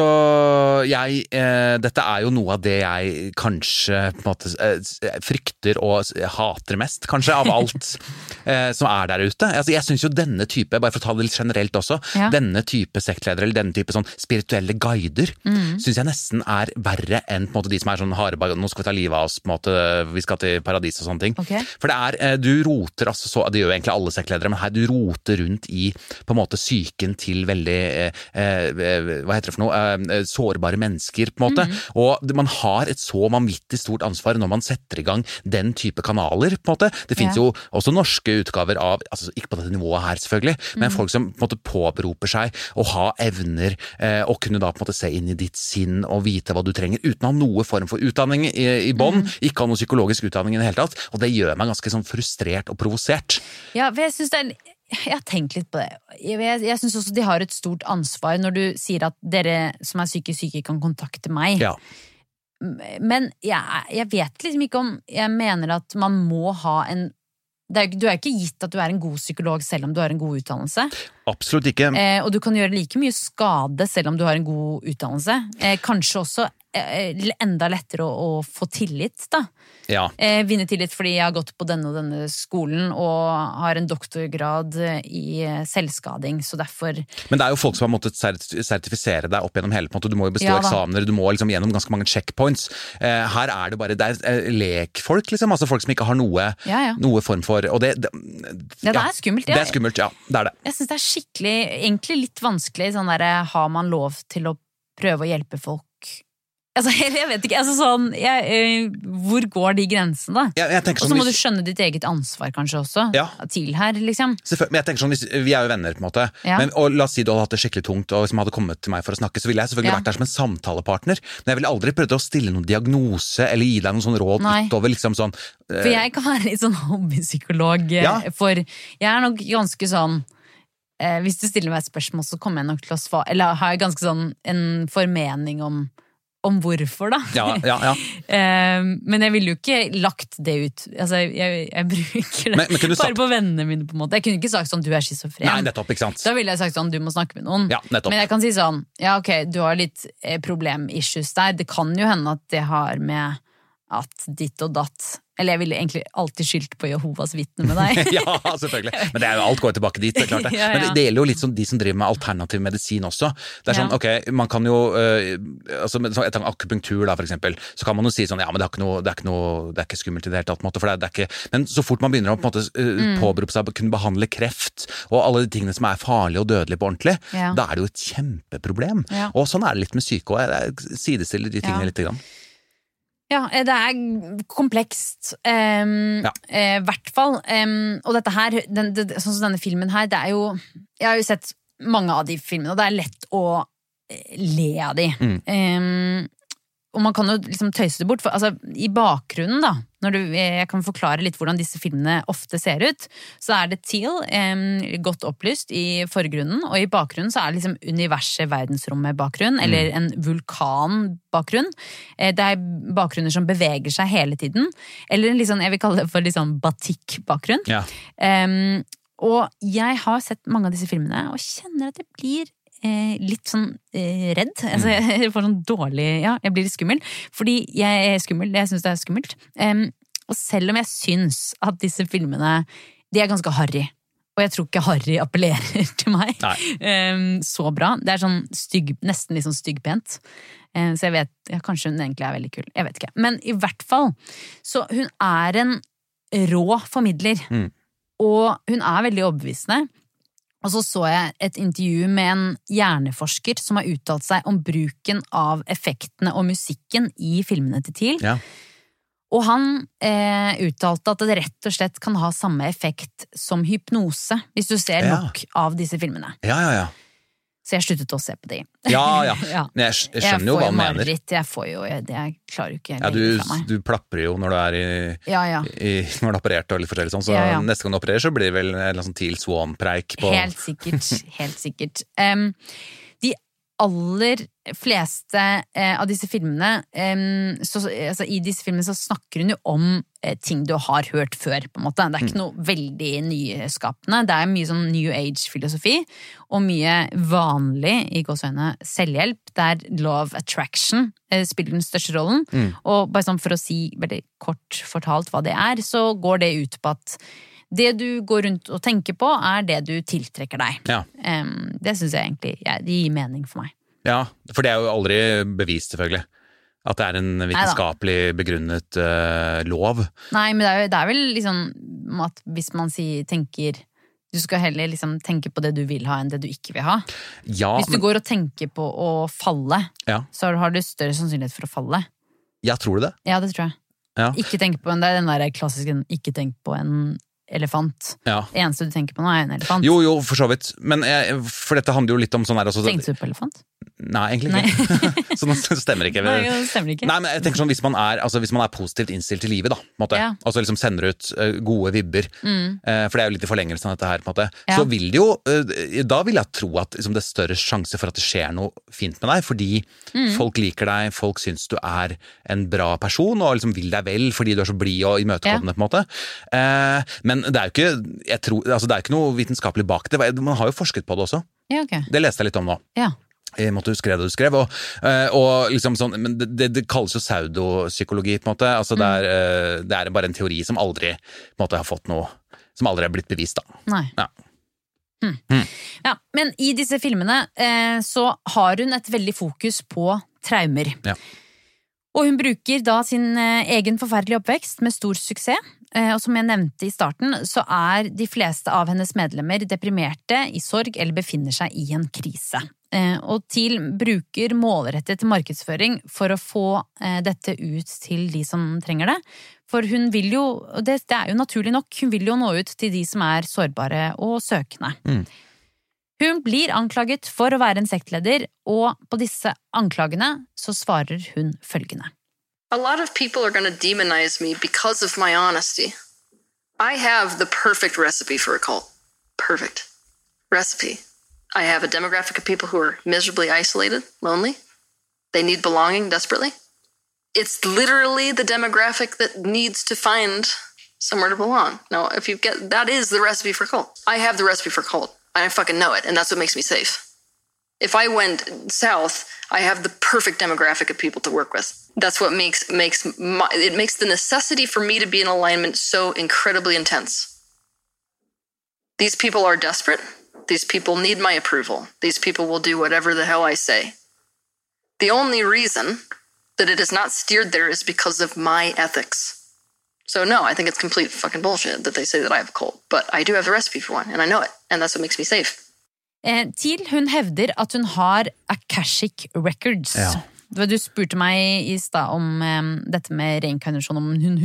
dette jo noe av det jeg kanskje på en måte frykter og hater mest, kanskje, av alt som der ute. Altså, jeg synes jo denne type, bare for å ta det litt generelt også, denne type sektledere, eller denne type sånn spirituelle guider, synes jeg nesten verre enn på en måte de som sånn harebag, nå skal vi ta livet av oss, på en måte, vi skal til paradis og sånne ting. Okay. For det du roter, altså, så, det gjør jo egentlig alle sektledere, men her du roter rundt I på en måte psyken til veldig, hva heter det for noe, sårbare mennesker på en måte, og man har et så vanvittig stort ansvar når man setter I gang den type kanaler på en måte. Det finnes jo også norske utgaver av, altså ikke på dette nivået her selvfølgelig, men folk som på en måte påberoper seg å ha evner, og kunne da på en måte se inn I ditt sinn og vite hva du trenger, uten å ha noe form for utdanning I bånd, ikke ha noe psykologisk utdanning I det hele tatt, og det gjør meg ganske sånn frustrert og provosert. Ja, for jeg synes jeg har tenkt litt på det. Jeg synes også de har et stort ansvar når du sier at dere som psykisk syke kan kontakte meg. Ja. Men jeg vet liksom ikke om jeg mener at man må ha du ikke gitt at du en god psykolog selv om du har en god utdannelse. Absolutt ikke. Og du kan gjøre like mye skade selv om du har en god utdannelse. Kanskje også enda lettere å få tillit da. Ja. Vinne tillit fordi jeg har gått på denne og denne skolen og har en doktorgrad I selvskading, så derfor... Men det jo folk som har måttet sertifisere deg opp gjennom hele, på en måte. Du må jo bestå eksamener, du må liksom gjennom ganske mange checkpoints. Her det bare, det lekfolk liksom, altså folk som ikke har noe form for, og det skummelt. Det skummelt, ja, det det. Jeg synes det skikkelig, egentlig litt vanskelig, sånn der, har man lov til å prøve å hjelpe folk Altså, jeg vet ikke, sånn, hvor går de grensene da? Og så må du skjønne ditt eget ansvar kanskje også, til her, liksom. Men jeg tenker sånn, vi jo venner på en måte, og la oss si du hadde hatt det skikkelig tungt, og hvis man hadde kommet til meg for å snakke, så ville jeg selvfølgelig vært der som en samtalepartner, men jeg ville aldri prøvd å stille noen diagnose, eller gi deg noen sånn råd utover, liksom sånn. For jeg kan være litt sånn hobbypsykolog, for jeg nok ganske sånn, hvis du stiller meg et spørsmål, så kommer jeg nok til å svare, eller har jeg ganske sånn en formening om hvorfor da. Men jeg ville jo ikke lagt det ut. Altså, jeg bruker det bare på vennene mine på en måte. Jeg kunne ikke sagt sånn, du schizofren. Nei, nettopp, ikke sant. Da ville jeg sagt sånn, du må snakke med noen. Ja, nettopp. Men jeg kan si sånn, ok, du har litt problem-issues der. Det kan jo hende at det har med at ditt og datt, eller jeg ville egentlig alltid skyldt på Jehovas vitne med deg. Ja, selvfølgelig. Men det jo alt går tilbake dit, det klart det. Men det gjelder jo litt sånn de som driver med alternativ medisin også. Det sånn, ok, man kan jo, altså etter akupunktur da, for eksempel, så kan man jo si sånn, ja, men det er ikke skummelt i det hele tatt, for det er ikke, men så fort man begynner å på en måte påberope seg å kunne behandle kreft, og alle de tingene som farlige og dødelige på ordentlig, da det jo et kjempeproblem. Og sånn det litt med syke, og jeg sidestiller de tingene litt grann. Ja, det komplekst, hvert fall, og dette her, sånn som denne filmen her, det jo, jeg har jo sett mange av de filmene, og det lett å le av de. Og man kan jo liksom tøyse det bort, for altså, i bakgrunnen da, jeg kan forklare litt hvordan disse filmene ofte ser ut, så det Teal, godt opplyst i forgrunnen, og i bakgrunnen så det liksom universet, verdensrommet bakgrunn, eller en vulkan bakgrunn. Det bakgrunner som beveger seg hele tiden, eller liksom, jeg vil kalle det for liksom batikk bakgrunn. Ja. Og jeg har sett mange av disse filmene, og kjenner at det blir litt sånn redd, altså jeg får sånn dårlig, jeg blir litt skummel, fordi jeg skummel, jeg synes det skummelt, og selv om jeg synes at disse filmene, de ganske harry, og jeg tror ikke harry appellerer til meg så bra, det sånn stygg, nesten litt sånn styggpent, så jeg vet, kanskje hun egentlig veldig kul, jeg vet ikke, men i hvert fall, så hun en rå formidler, og hun veldig overbevisende. Og så jeg et intervju med en hjerneforsker som har uttalt seg om bruken av effektene og musikken i filmene til Teal. Ja. Og han uttalte at det rett og slett kan ha samme effekt som hypnose, hvis du ser nok av disse filmene. Ja. Så jeg sluttet å se på de. Ja. Jeg skjønner jo hva han mener. Jeg får jo mareritt, jeg klarer jo ikke legge fra meg. Du plapper jo når du når du har operert og litt forskjellig sånn, så neste gang du opererer så blir det vel en sånn Teal Swan-preik på... Helt sikkert. De aller fleste av disse filmene, altså i disse filmene så snakker hun jo om ting du har hørt før, på en måte. Det ikke noe veldig nyskapende. Det mye sånn New Age-filosofi, og mye vanlig, i gåseøyne, selvhjelp, der law of attraction spiller den største rollen. Og bare sånn for å si veldig kort fortalt hva det så går det ut på at det du går rundt og tenker på det du tiltrekker deg. Ja. Det synes jeg egentlig, det gir mening for meg. Ja, for det jo aldri bevist selvfølgelig. At det en vitenskapelig begrunnet lov. Nei, men det vel liksom at hvis man tenker, du skal heller liksom tenke på det du vil ha enn det du ikke vil ha. Ja, hvis du går og tenker på å falle, så har du større sannsynlighet for å falle. Ja, tror du det? Ja, det tror jeg. Ja. Ikke tenk på det den der klassiske, ikke tenk på en elefant. Ja. Det eneste du tenker på nå en elefant. Jo, for så vidt. Men for dette handler jo litt om sånn her også. Tenkte du på elefant? Nei, egentlig ikke. Så det stemmer ikke. Nei, det stemmer ikke. Nei, men jeg tenker sånn, hvis man positivt innstilt til livet da, på en måte, og så liksom sender ut gode vibber, for det jo litt i forlengelsen av dette her, på en måte, så vil det jo, da vil jeg tro at liksom, det større sjanse for at det skjer noe fint med deg, fordi folk liker deg, folk synes du en bra person, og liksom vil deg vel, fordi du så blid og imøtekommende, på en måte. Men det jo ikke, jeg tror, altså det ikke noe vitenskapelig bak det, man har jo forsket på det også. Ja, ok. Det leste jeg litt om nå. Ja. I måte du skrev, og liksom sånn, men det kalles jo pseudopsykologi på en måte, altså det bare en teori som aldri på en måte har fått noe, som aldri blitt bevist da. Nei. Ja. Ja, men i disse filmene så har hun et veldig fokus på traumer. Ja. Og hun bruker da sin egen forferdelige oppvekst med stor suksess og som jeg nevnte i starten, så de fleste av hennes medlemmer deprimerte, i sorg eller befinner seg i en krise. Og TEAL bruker målrettet markedsføring for å få dette ut til de som trenger det. For hun vil jo, det jo naturlig nok, hun vil jo nå ut til de som sårbare og søkende. Hun blir anklaget for å være en sektleder, og på disse anklagene så svarer hun følgende. A lot of people are going to demonize me because of my honesty. I have the perfect recipe for a cult. Perfect recipe. I have a demographic of people who are miserably isolated, lonely. They need belonging desperately. It's literally the demographic that needs to find somewhere to belong. Now, that is the recipe for cult. I have the recipe for cult, and I fucking know it, and that's what makes me safe. If I went south, I have the perfect demographic of people to work with. That's what makes the necessity for me to be in alignment so incredibly intense. These people are desperate. These people need my approval. These people will do whatever the hell I say. The only reason that it is not steered there is because of my ethics. So no, I think it's complete fucking bullshit that they say that I have a cult. But I do have the recipe for one, and I know it. And that's what makes me safe. TEAL, hun hevder at hun har Akashic Records. Ja. Du spurte meg i sted om dette med reinkarnasjon, om hun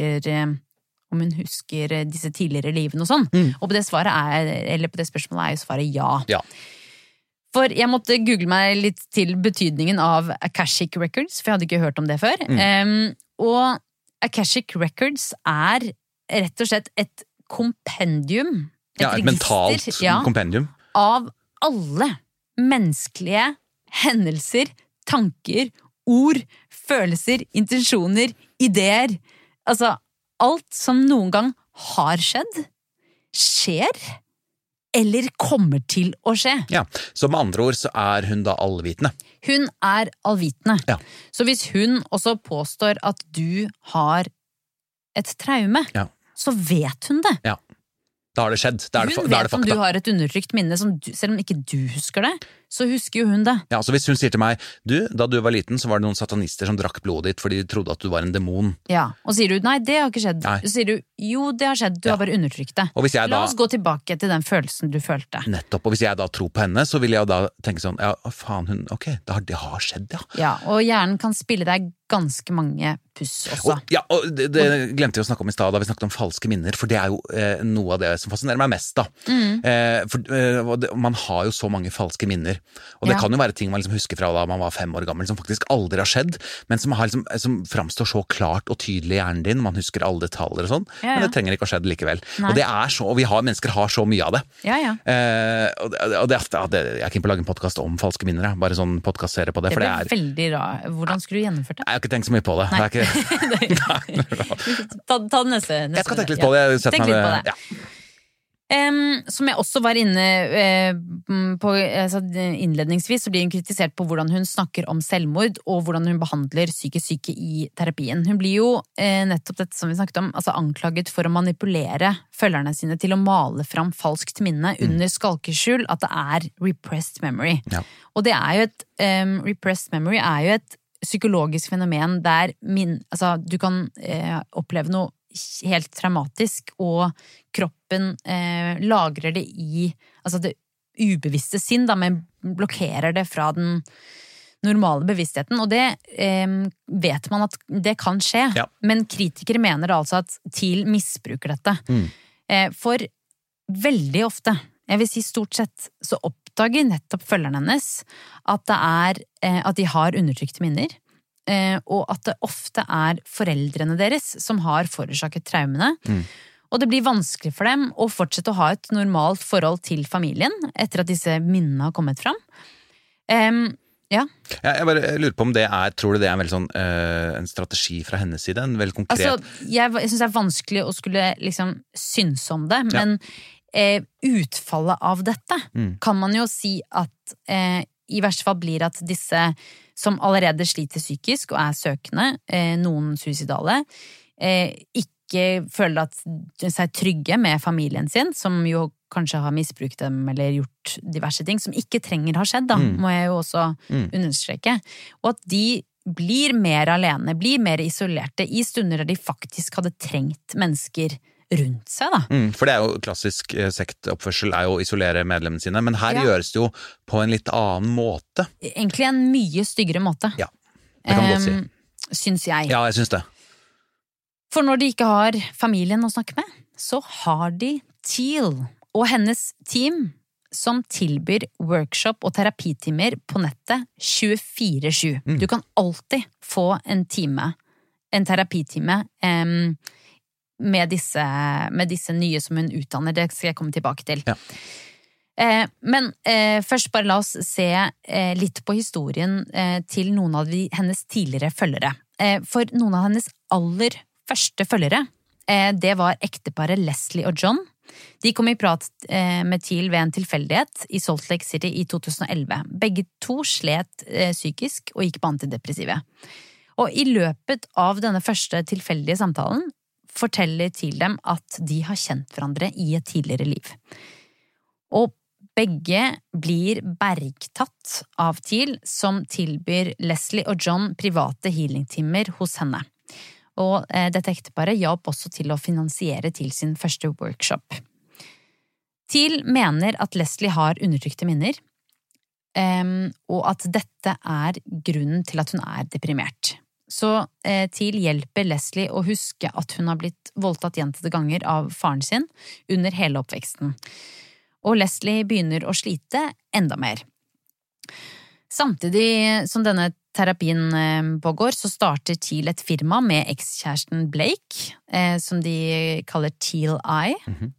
husker disse tidligere livene og sånn. Og på det spørsmålet jo svaret ja. Ja. For jeg måtte google meg litt til betydningen av Akashic Records, for jeg hadde ikke hørt om det før. Og Akashic Records rett og slett et kompendium. Et mentalt kompendium. Av alle menneskelige hendelser, tanker, ord, følelser, intensjoner, ideer. Altså, alt som noen gang har skjedd, skjer, eller kommer til å skje. Ja, så med andre ord så hun da allvitende. Hun allvitende. Ja. Så hvis hun også påstår at du har et traume, så vet hun det. Ja. Da har det skjedd. Hun vet om du har et undertrykt minne, selv om ikke du husker det, så husker jo hun det. Ja, så hvis hun sier til meg, da du var liten, så var det noen satanister som drakk blodet ditt fordi de trodde at du var en demon. Ja, og sier du, nei, det har ikke skjedd. Så sier du, jo, det har skjedd, du har bare undertrykt det. La oss gå tilbake til den følelsen du følte. Nettopp, og hvis jeg da tror på henne, så vil jeg da tenke sånn, ja, faen, ok, det har skjedd, ja. Ja, og hjernen kan spille deg ganske mange puss også. Og det glemte jeg å snakke om i sted, da vi snakket om falske minner, for det jo noe av det som fascinerer meg mest da. Man har jo så mange falske minner, og det kan jo være ting man liksom husker fra da man var 5 år gammel, som faktisk aldri har skjedd, men som framstår så klart og tydelig i hjernen din, man husker alle detaljer og sånn, men det trenger ikke å skjedd likevel. Og det så, og mennesker har så mye av det. Og det jeg er ikke på å lage en podcast om falske minner, bare sånn podcastserie på det, for det veldig rart. Hvordan skulle du gjennomført det? Jeg har ikke tenkt så mye på det. Ta det neste. Jeg skal tenke litt på det. Tenk litt på det. Ja. Som jeg også var inne på innledningsvis, så blir hun kritisert på hvordan hun snakker om selvmord og hvordan hun behandler psykisk syke i terapien. Hun blir jo nettopp dette som vi snakket om, altså anklaget for å manipulere følgerne sine til å male fram falskt minne under skalkeskjul, at det repressed memory. Ja. Og det jo repressed memory jo et psykologisk fenomen der du kan oppleve noe helt traumatisk, og kroppen lagrer det i det ubevisste sinn, men blokkerer det fra den normale bevisstheten, og det vet man at det kan skje, men kritikere mener altså at TEAL misbruker dette. For veldig ofte, jeg vil si stort sett, så oppdager nettopp følgerne hennes at at de har undertrykte minner, og at det ofte foreldrene deres som har forårsaket traumene. Og det blir vanskelig for dem å fortsette å ha et normalt forhold til familien etter at disse minnene har kommet fram. Ja. Jeg bare lurer på om tror du det en veldig sånn en strategi fra hennes side, en veldig konkret... Jeg synes det vanskelig å skulle liksom synes om det, men utfallet av dette kan man jo si at i verste fall blir at disse som allerede sliter psykisk og søkende, noen suicidale, ikke føler seg trygge med familien sin, som jo kanskje har misbrukt dem eller gjort diverse ting som ikke trenger ha skjedd, må jeg jo også understreke. Og at de blir mer alene, blir mer isolerte I stunder der de faktisk hadde trengt mennesker rundt seg da. For det jo klassisk sektoppførsel jo å isolere medlemmene sine, men her gjøres det jo på en litt annen måte. Egentlig en mye styggere måte. Ja, det kan man godt si. Syns jeg. Ja, jeg syns det. For når de ikke har familien å snakke med, så har de Teal og hennes team som tilbyr workshop og terapitimer på nettet 24/7. Du kan alltid få en terapitime med disse nye som hun utdanner. Det skal jeg komme tilbake til. Ja. Men først bare la oss se litt på historien til noen av hennes tidligere følgere. For noen av hennes aller første følgere, det var ekteparet Leslie og John. De kom I prat med Teal ved en tilfeldighet I Salt Lake City I 2011. Begge to slet psykisk og gikk på antidepressive. Og I løpet av denne første tilfeldige samtalen forteller Teal dem at de har kjent hverandre I et tidligere liv. Og begge blir bergtatt av Teal, som tilbyr Leslie og John private healingtimer hos henne. Og dette ekteparet hjalp også til å finansiere til sin første workshop. Teal mener at Leslie har undertrykte minner, og at dette grunnen til at hun deprimert. Så Teal hjelper Leslie å huske at hun har blitt voldtatt gjentatte ganger av faren sin under hele oppveksten. Og Leslie begynner å slite enda mer. Samtidig som denne terapien pågår, så starter Teal et firma med ekskjæresten Blake, som de kaller Teal Eye.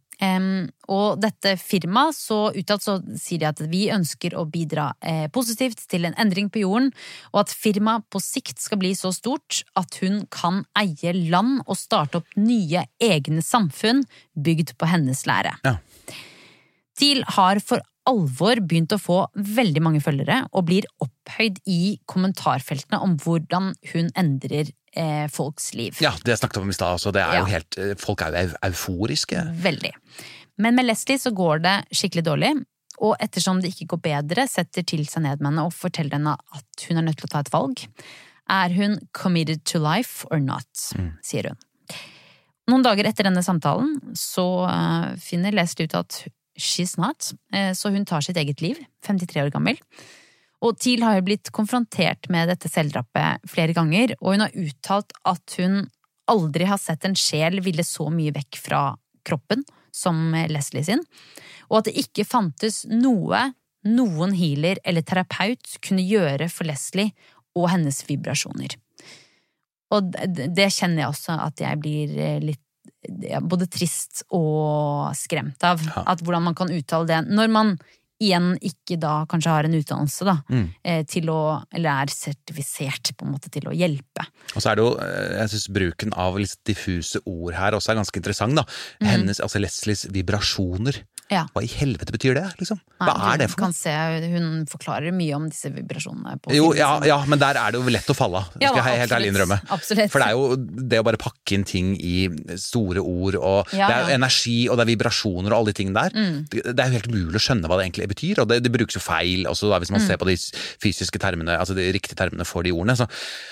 Og dette firmaet, så utad så sier de at vi ønsker å bidra positivt til en endring på jorden, og at firmaet på sikt skal bli så stort at hun kan eie land og starte opp nye egne samfunn bygd på hennes lære. Ja. Teal har for alvor begynt å få veldig mange følgere og blir opphøyd I kommentarfeltene om hvordan hun endrer folks liv. Ja, det snakket om I sted også. Det jo helt, folk jo euforiske. Veldig. Men med Leslie så går det skikkelig dårlig, og ettersom det ikke går bedre, setter Teal seg ned med henne og forteller henne at hun nødt til å ta et valg. Hun committed to life or not, sier hun. Noen dager etter denne samtalen så finner Leslie ut at she's not, så hun tar sitt eget liv, 53 år gammel. Og Teal har jo blitt konfrontert med dette selvdrappet flere ganger, og hun har uttalt at hun aldri har sett en sjel ville så mye vekk fra kroppen som Leslie sin, og at det ikke fantes noen healer eller terapeut kunne gjøre for Leslie og hennes vibrasjoner. Og det kjenner jeg også at jeg blir litt både trist og skremt av, at hvordan man kan uttale det når man igjen ikke da kanskje har en utdannelse da, til å, eller sertifisert på en måte til å hjelpe. Og så det jo, jeg synes bruken av litt diffuse ord her også ganske interessant da. Hennes, altså Leslies vibrasjoner. Ja. Hva I helvete betyr det, liksom? Hva det for noe? Hun forklarer mye om disse vibrasjonene. På jo, ja, men der det jo lett å falle av. Det skal jeg helt ærlig innrømme. Absolutt. For det jo det å bare pakke inn ting I store ord, og det jo energi, og det vibrasjoner og alle de tingene der. Det jo helt umulig å skjønne hva det egentlig betyr, og det brukes jo feil, også da, hvis man ser på de fysiske termene, altså de riktige termene for de ordene. Så,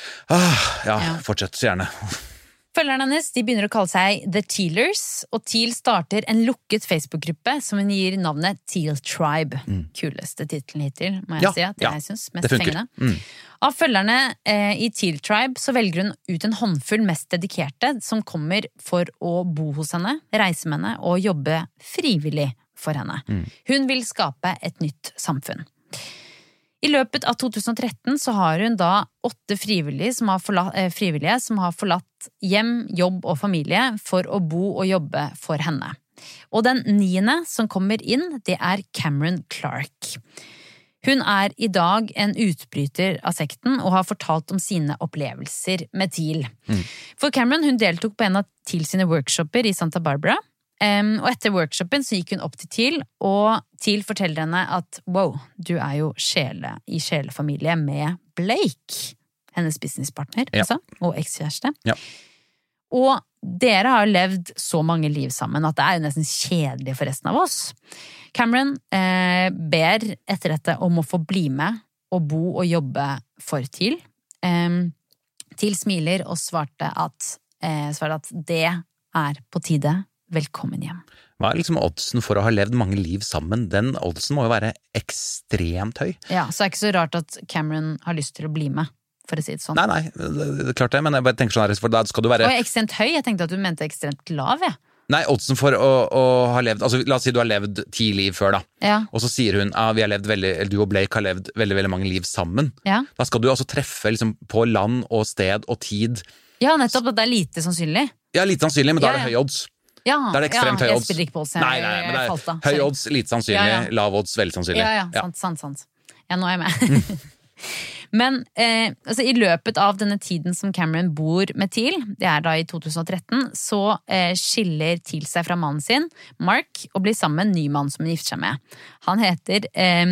fortsett så gjerne. Følgerne hennes, de begynner å kalle seg The Tealers, og Teal starter en lukket Facebook-gruppe som hun gir navnet Teal Tribe. Kuleste titelen hittil, må jeg si, at jeg synes mest fengende. Av følgerne I Teal Tribe så velger hun ut en håndfull mest dedikerte som kommer for å bo hos henne, reise med henne og jobbe frivillig for henne. Hun vil skape et nytt samfunn. I løpet av 2013 så har hun da 8 frivillige som har forlatt hjem, jobb og familie for å bo og jobbe for henne. Og den 9. som kommer inn, det Cameron Clark. Hun I dag en utbryter av sekten og har fortalt om sine opplevelser med Teal. For Cameron, hun deltok på en av Teal sine workshoper I Santa Barbara, og etter workshopen så gikk hun opp til Teal, og Teal forteller henne at wow, du jo I sjelefamilie med Blake, hennes businesspartner, altså, og ekskjæreste. Ja. Og dere har levd så mange liv sammen at det jo nesten kjedelig for resten av oss. Cameron ber etter dette om å få bli med og bo og jobbe for Teal, Teal smiler og svarte at det på tide. Velkommen hjem. Hva liksom oddsen for å ha levd mange liv sammen? Den oddsen må jo være ekstremt høy. Ja, så det ikke så rart at Cameron har lyst til å bli med, for å si det sånn. Nei, det er klart det, men jeg bare tenker sånn her, for da skal du være... Og ekstremt høy, jeg tenkte at du mente ekstremt lav, ja. Nei, oddsen for å ha levd, altså la oss si du har levd 10 liv før da, og så sier hun, vi har levd du og Blake har levd veldig, veldig mange liv sammen. Ja. Da skal du altså treffe liksom, på land og sted og tid. Ja, nettopp, at det er lite sannsynlig. Ja, lite sannsynlig, men da er det høy odds. Ja, da er det ekstremt høy odds. Jeg spiller ikke på odds. Nei, men det er høy odds, lite sannsynlig, lav odds, veldig sannsynlig. Ja, sant. Ja, nå er jeg med. Men altså, i løpet av denne tiden som Cameron bor med Teal, det er da i 2013, så skiller Teal seg fra mannen sin, Mark, og blir sammen med en ny mann som hun gifter seg med. Han heter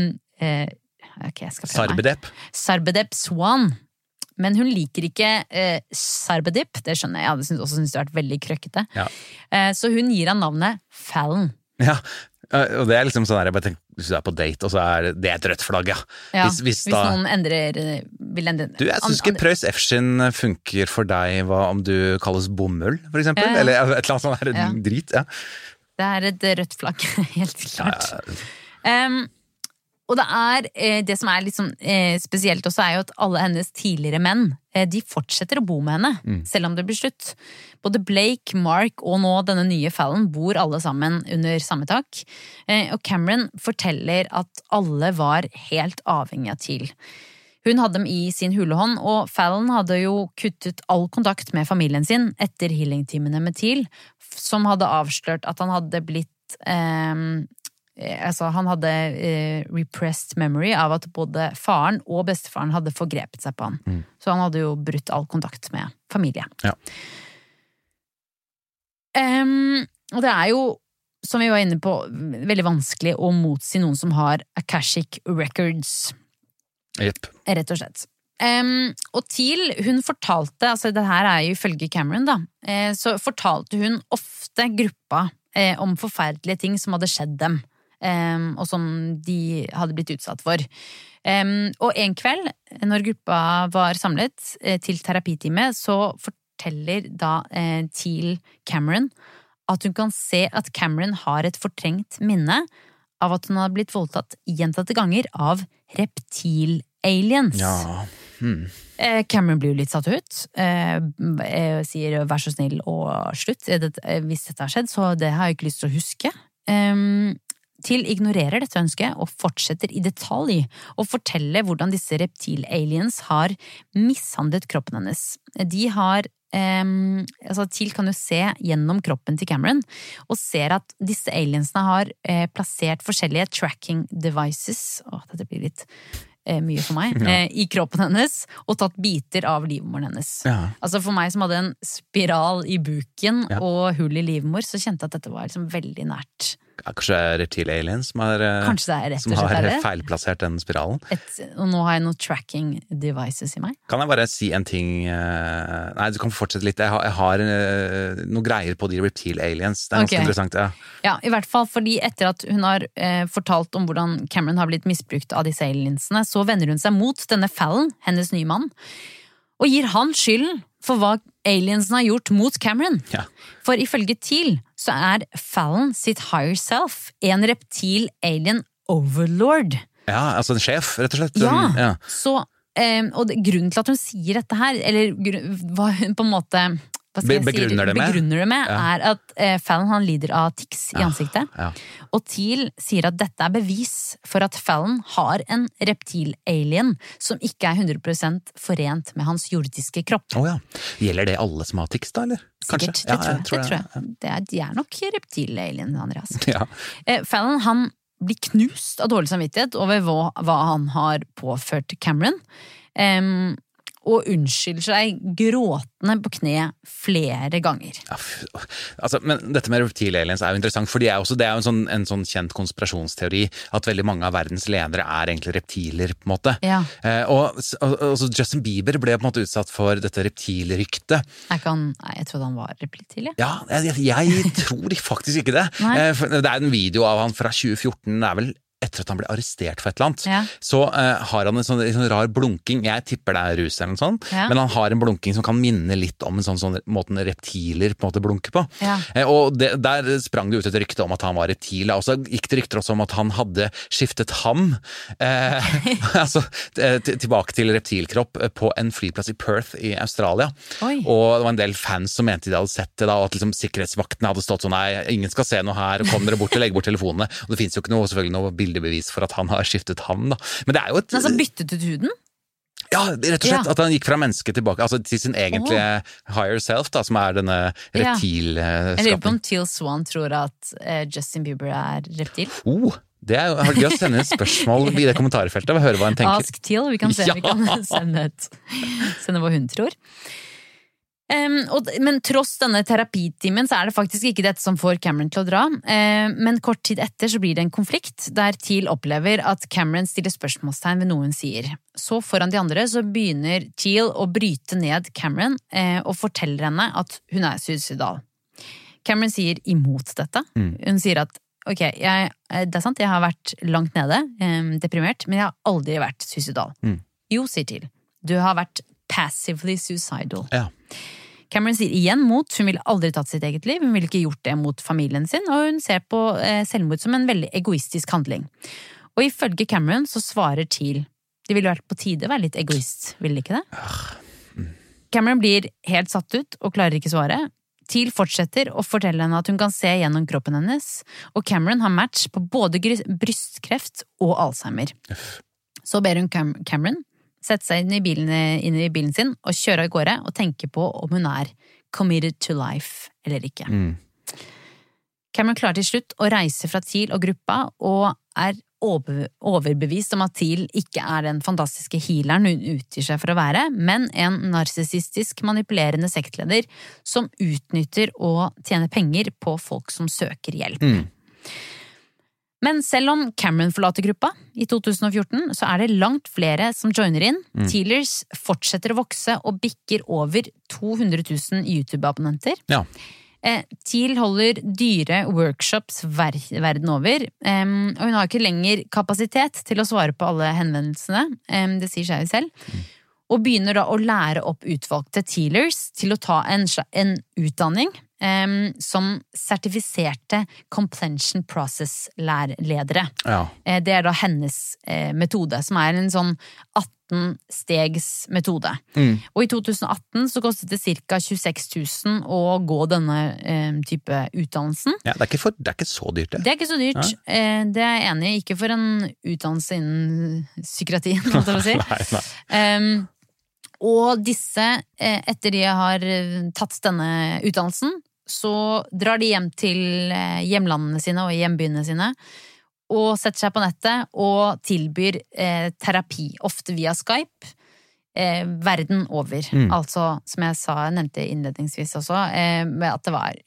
Sarbedep Swan. Men hun liker ikke Sarbedip, det skjønner jeg. Jeg også synes det har vært veldig krøkkete. Ja. Så hun gir han navnet Fallon. Ja, og det er liksom sånn der, jeg bare tenker, hvis du er på date, og så er det et rødt flagg, ja. Hvis noen vil endre... Du, jeg synes ikke Preus F-skin funker for deg, hva om du kalles bomull, for eksempel? Eller et eller annet sånn her drit, ja. Det er et rødt flagg, helt klart. Og det som er litt sånn spesielt også er jo at alle hennes tidligere menn, de fortsetter å bo med henne, selv om det blir slutt. Både Blake, Mark og nå denne nye Fallon bor alle sammen under samme tak. Og Cameron forteller at alle var helt avhengig av Teal. Hun hadde dem i sin hulehånd, og Fallon hadde jo kuttet all kontakt med familien sin etter healingtimene med Teal, som hadde avslørt at han hadde blitt... han hadde repressed memory av at både faren og bestefaren hadde forgrepet seg på han. Så han hadde jo brutt all kontakt med familie. Ja. Og det er jo, som vi var inne på, veldig vanskelig å motsi noen som har Akashic Records. Yep. Rett og slett. Og Teal, hun fortalte, altså det her er jo ifølge Cameron da, så fortalte hun ofte gruppa om forferdelige ting som hadde skjedd dem. Og som de hadde blitt utsatt for. Og en kveld, når gruppa var samlet til terapitime, så forteller da Teal Cameron at hun kan se at Cameron har et fortrengt minne av at hun har blitt voldtatt gjentatte ganger av reptil-aliens. Ja. Cameron blir jo litt satt ut, sier vær så snill og slutt, hvis dette har skjedd, så det har jeg ikke lyst til å huske. Teal ignorerer dette ønsket og fortsetter i detalj å fortelle hvordan disse reptil-aliens har mishandlet kroppen hennes. De har Teal kan jo se gjennom kroppen til Cameron og ser at disse aliensene har plassert forskjellige tracking devices dette blir litt mye for meg, i kroppen hennes og tatt biter av livmoren hennes. Altså for meg som hadde en spiral i buken og hull i livmor, så kjente jeg at dette var liksom veldig nært. Kanskje det er reptil-aliens som har feilplassert den spiralen. Og nå har jeg noen tracking devices i meg. Kan jeg bare si en ting? Nei, du kan fortsette litt. Jeg har noen greier på de reptil-aliens. Det er ganske interessant, Ja, i hvert fall fordi etter at hun har fortalt om hvordan Cameron har blitt misbrukt av disse aliensene, så vender hun seg mot denne Fallon, hennes nye mann, og gir han skylden for hva aliensene har gjort mot Cameron. Ja. For ifølge Teal så er Fallon sitt higher self en reptil-alien overlord. Ja, altså en sjef, rett og slett. Ja. Så, og grunnen til at hun sier dette her, eller hva hun på en måte begrunner det med, er at Fallon han lider av tics i ansiktet. Og Teal sier at dette er bevis for at Fallon har en reptil-alien som ikke er 100% forent med hans jordiske kropp. Gjelder det alle som har tics da, eller? Sikkert, det tror jeg. De er nok reptil-alien, Andreas. Fallon han blir knust av dårlig samvittighet over hva han har påført Cameron. Og unnskylder seg gråtende på kne flere ganger. Men dette med reptil-aliens er jo interessant, for det er jo en sånn kjent konspirasjonsteori at veldig mange av verdens ledere er egentlig reptiler, på en måte. Og Justin Bieber ble på en måte utsatt for dette reptilryktet. Jeg trodde han var reptil. Jeg tror faktisk ikke det. Det er en video av han fra 2014, det er vel etter at han ble arrestert for et eller annet, Ja. så har han en sånn rar blunking, jeg tipper det rus eller noe sånt, Ja. men han har en blunking som kan minne litt om en sånn måten reptiler på en måte blunker på. Ja. Og der sprang det ut et rykte om at han var reptil, og så gikk det rykter også om at han hadde skiftet ham, altså tilbake til reptilkropp på en flyplass i Perth i Australia. Oi. Og det var en del fans som mente de hadde sett det da, og at liksom sikkerhetsvaktene hadde stått sånn, nei, ingen skal se noe her, kom dere bort og legge bort telefonene. Og det finnes jo ikke selvfølgelig noe bildebevis for at han har skiftet ham da. Men det er jo et... Altså byttet ut huden? Ja, rett og slett, Ja. at han gikk fra menneske tilbake, altså til sin egentlige higher self da, som er denne Jeg lurer på reptilskapning. om Teal Swan tror at Justin Bieber er reptil. Det er jo, har gøy å sende et spørsmål i det kommentarfeltet, og høre hva han tenker. Ask Teal, vi kan se om vi kan sende hva hun tror. Men tross denne terapitimen så er det faktisk ikke dette som får Cameron til å dra. Men kort tid etter så blir det en konflikt der Teal opplever at Cameron stiller spørsmålstegn ved noe hun sier. Så foran de andre så begynner Teal å bryte ned Cameron og forteller henne at hun er suicidal. Cameron sier imot dette. Hun sier at ok, det er sant, jeg har vært langt nede, deprimert, men jeg har aldri vært suicidal. Jo, sier Teal, du har vært passively suicidal. Ja. Cameron sier igjen mot, hun ville aldri tatt sitt eget liv, hun ville ikke gjort det mot familien sin, og hun ser på selvmord som en veldig egoistisk handling. Og ifølge Cameron så svarer Teal, det ville vært på tide å være litt egoist, vil det ikke det? Cameron blir helt satt ut og klarer ikke svare. Teal fortsetter å fortelle henne at hun kan se gjennom kroppen hennes, og Cameron har match på både brystkreft og Alzheimer. Så ber hun Cameron sette seg inn i bilen sin og kjøre av gårde og tenke på om hun er committed to life eller ikke. Cameron klarer til slutt å reise fra Teal og gruppa og er overbevist om at Teal ikke er den fantastiske healeren hun utgir seg for å være, men en narsissistisk manipulerende sektleder som utnytter og tjener penger på folk som søker hjelp. Men selv om Cameron forlater gruppa i 2014, så er det langt flere som joiner inn. Tealers fortsetter å vokse og bikker over 200 000 YouTube-abonnenter. Ja. Teal holder dyre workshops verden over, og hun har ikke lenger kapasitet til å svare på alle henvendelsene, det sier seg jo selv, og begynner da å lære opp utvalgte Tealers til å ta en utdanning som sertifiserte completion process-ledere. Ja. Det er da hennes metode, som er en sånn 18-stegs metode. Og i 2018 så kostet det ca. 26 000 å gå denne type utdannelsen. Ja, det er ikke så dyrt det. Det er ikke så dyrt. Det er jeg enig i, ikke for en utdannelse innen psykiatrien, måtte jeg si. Nei. Og disse, etter de har tatt denne utdannelsen, så drar de hjem til hjemlandene sine og hjembyene sine, og setter seg på nettet og tilbyr terapi, ofte via Skype, verden over. Altså, som jeg nevnte innledningsvis også, med at det var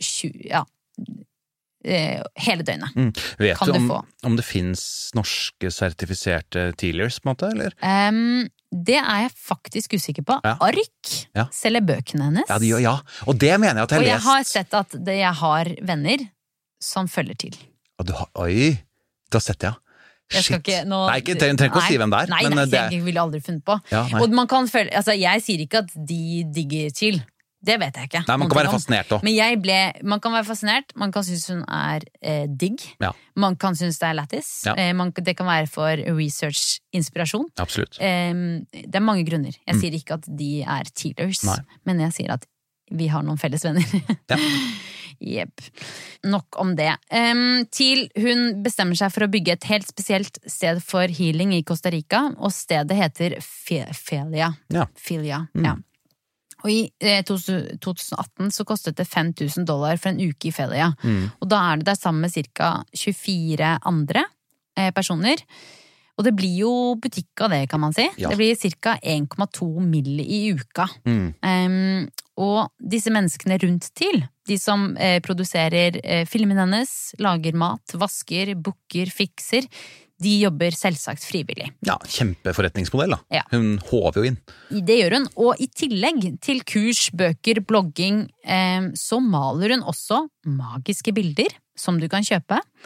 hele døgnet. Vet kan du du få. Om det finnes norske sertifiserte Tealers, på en måte, eller? Det er jeg faktisk usikker på. Ja. Ark selger bøkene hennes. Ja, de gjør, ja. Og det mener jeg at jeg Og har jeg lest. har sett at jeg har venner som følger til. Og oi, du har sett det, ja. Jeg skal Shit. ikke, nå, Nei, jeg trenger ikke å si hvem det er. Nei, men det jeg ville aldri funnet på. Ja, nei. Og man kan føle, altså jeg sier ikke at de digger Teal. Det vet jeg ikke. Nei, man kan være fascinert også. Men man kan være fascinert, man kan synes hun er digg. Ja. Man kan synes det er lættis. Ja. Det kan være for research-inspirasjon. Absolutt. Det er mange grunner. Jeg sier ikke at de er Tealers, Nei. men jeg sier at vi har noen felles venner. Ja. Jep. Nok om det. Teal, hun bestemmer seg for å bygge et helt spesielt sted for healing i Costa Rica, og stedet heter Filia. Ja. Filia, ja. Og i 2018 så kostet det $5,000 for en uke i Filia. Og da er det der sammen med cirka 24 andre personer. Og det blir jo butikk av det, kan man si. Ja. Det blir cirka 1,2 mill. I uka. Og disse menneskene rundt til, de som produserer filmen hennes, lager mat, vasker, booker, fikser, de jobber selvsagt frivillig. Ja, kjempeforretningsmodell da. Ja. Hun håver jo inn. Det gjør hun, og i tillegg til kurs, bøker, blogging, så maler hun også magiske bilder som du kan kjøpe.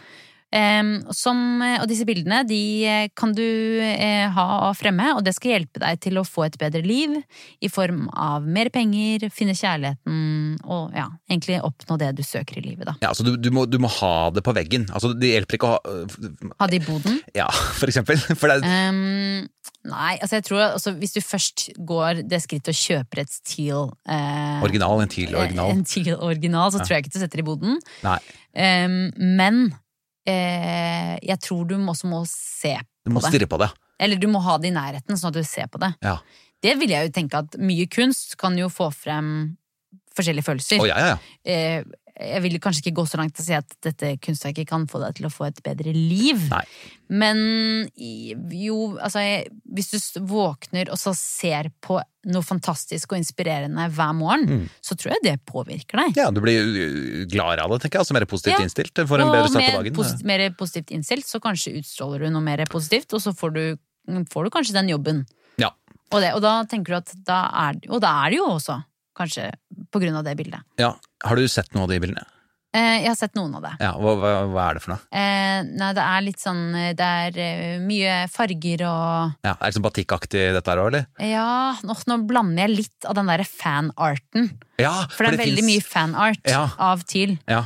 Og disse bildene, de kan du ha fremme, og det skal hjelpe deg til å få et bedre liv i form av mer penger, finne kjærligheten og ja, egentlig oppnå det du søker i livet da. Ja, altså du må ha det på veggen. Altså det hjelper ikke å ha det i boden? Ja, for eksempel. For det nei, altså jeg tror altså, hvis du først går det skrittet og kjøper et Teal en Teal original, så tror jeg ikke du setter i boden. Nei. Men jeg tror du også må se på det. Du må stirre på det. Eller du må ha det i nærheten, sånn at du ser på det. Ja. Det vil jeg jo tenke at mye kunst kan jo få frem forskjellige følelser. Ja. Jeg vil kanskje ikke gå så langt til å si at dette kunstverket kan få deg til å få et bedre liv. Nei. Men jo, altså hvis du våkner og så ser på noe fantastisk og inspirerende hver morgen, så tror jeg det påvirker deg. Ja, du blir gladere av det, tenker jeg, altså mer positivt innstilt for en bedre start på dagen. Mer positivt innstilt, så kanskje utstråler du noe mer positivt, og så får du kanskje den jobben. Ja. Og da tenker du at da er det jo også kanskje på grunn av det bildet. Ja, har du sett noe av de bildene? Jeg har sett noen av det. Ja, hva er det for noe? Nei, det er litt sånn, det er mye farger og... Ja, er det sånn batikkaktig dette her, eller? Ja, nå blander jeg litt av den der fanarten. Ja, for det er veldig mye fanart av Teal. Ja.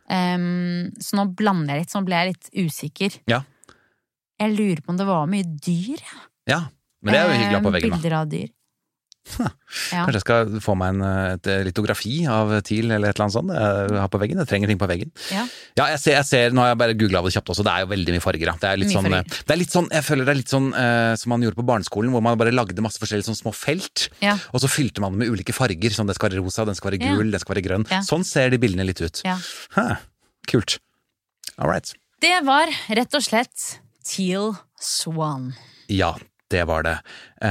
Så nå blander jeg litt, så nå ble jeg litt usikker. Ja. Jeg lurer på om det var mye dyr. Ja, men det er jo hyggelig på veggen da. Bilder av dyr. Kanskje jeg skal få meg et litografi av Teal eller et eller annet sånt jeg har på veggen, jeg trenger ting på veggen jeg ser, nå har jeg bare googlet det kjapt også, det er jo veldig mye farger det er litt sånn, jeg føler det er litt sånn som man gjorde på barneskolen, hvor man bare lagde masse forskjellige sånn små felt, og så fylte man det med ulike farger, sånn det skal være rosa, den skal være gul, den skal være grønn, sånn ser de bildene litt ut kult, alright det var rett og slett Teal Swan det var det.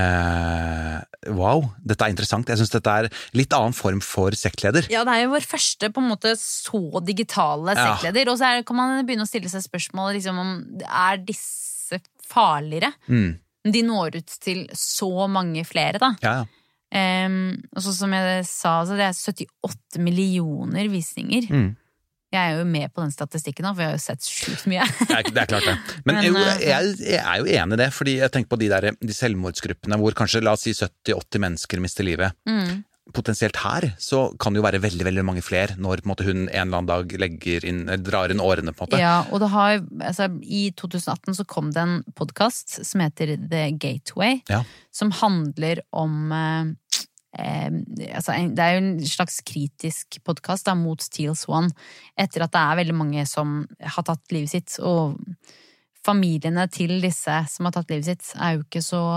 Wow, dette er interessant. Jeg synes dette er litt annen form for sektleder. Ja, det er jo vår første på en måte så digitale sektleder, og så kan man begynne å stille seg spørsmål liksom, om er disse farligere? De når ut til så mange flere da. Og så som jeg sa, så det er 78 millioner visninger. Jeg er jo med på den statistikken nå, for jeg har jo sett sjukt mye. Det er klart det. Men jeg er jo enig i det, fordi jeg tenker på de selvmordsgruppene hvor kanskje, la oss si 70-80 mennesker mister livet. Potensielt her, så kan det jo være veldig, veldig mange flere når på en måte, hun en eller annen dag drar inn årene på en måte. Ja, og det har, altså, i 2018 så kom det en podcast som heter The Gateway, som handler om... det er jo en slags kritisk podcast da, mot Teal Swan etter at det er veldig mange som har tatt livet sitt og familiene til disse som har tatt livet sitt er jo ikke så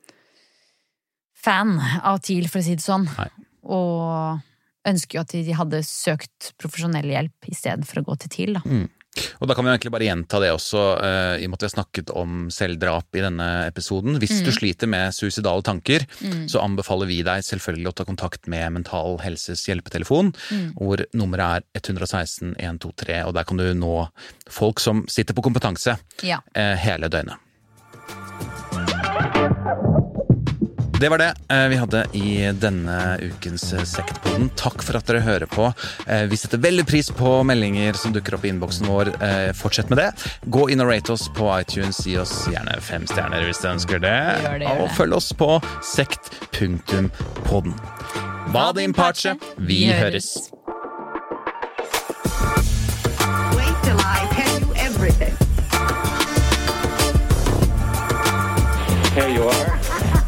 fan av Teal for å si det sånn og ønsker jo at de hadde søkt profesjonell hjelp i stedet for å gå til Teal da. Og da kan vi egentlig bare gjenta det også, i og med at vi har snakket om selvdrap i denne episoden. Hvis du sliter med suicidale tanker, så anbefaler vi deg selvfølgelig å ta kontakt med Mental Helses hjelpetelefon, hvor nummeret er 116 123, og der kan du nå folk som sitter på kompetanse hele døgnet. Det var det vi hadde i denne ukens Sektpodden. Takk for at dere hører på. Vi setter veldig pris på meldinger som dukker opp i innboksen vår. Fortsett med det. Gå inn og rate oss på iTunes. Gi oss gjerne 5 stjerner hvis du ønsker det. Gjør det. Og følg oss på sekt.podden. Bade in parce. Vi høres. Wait till I tell you everything. Here you are.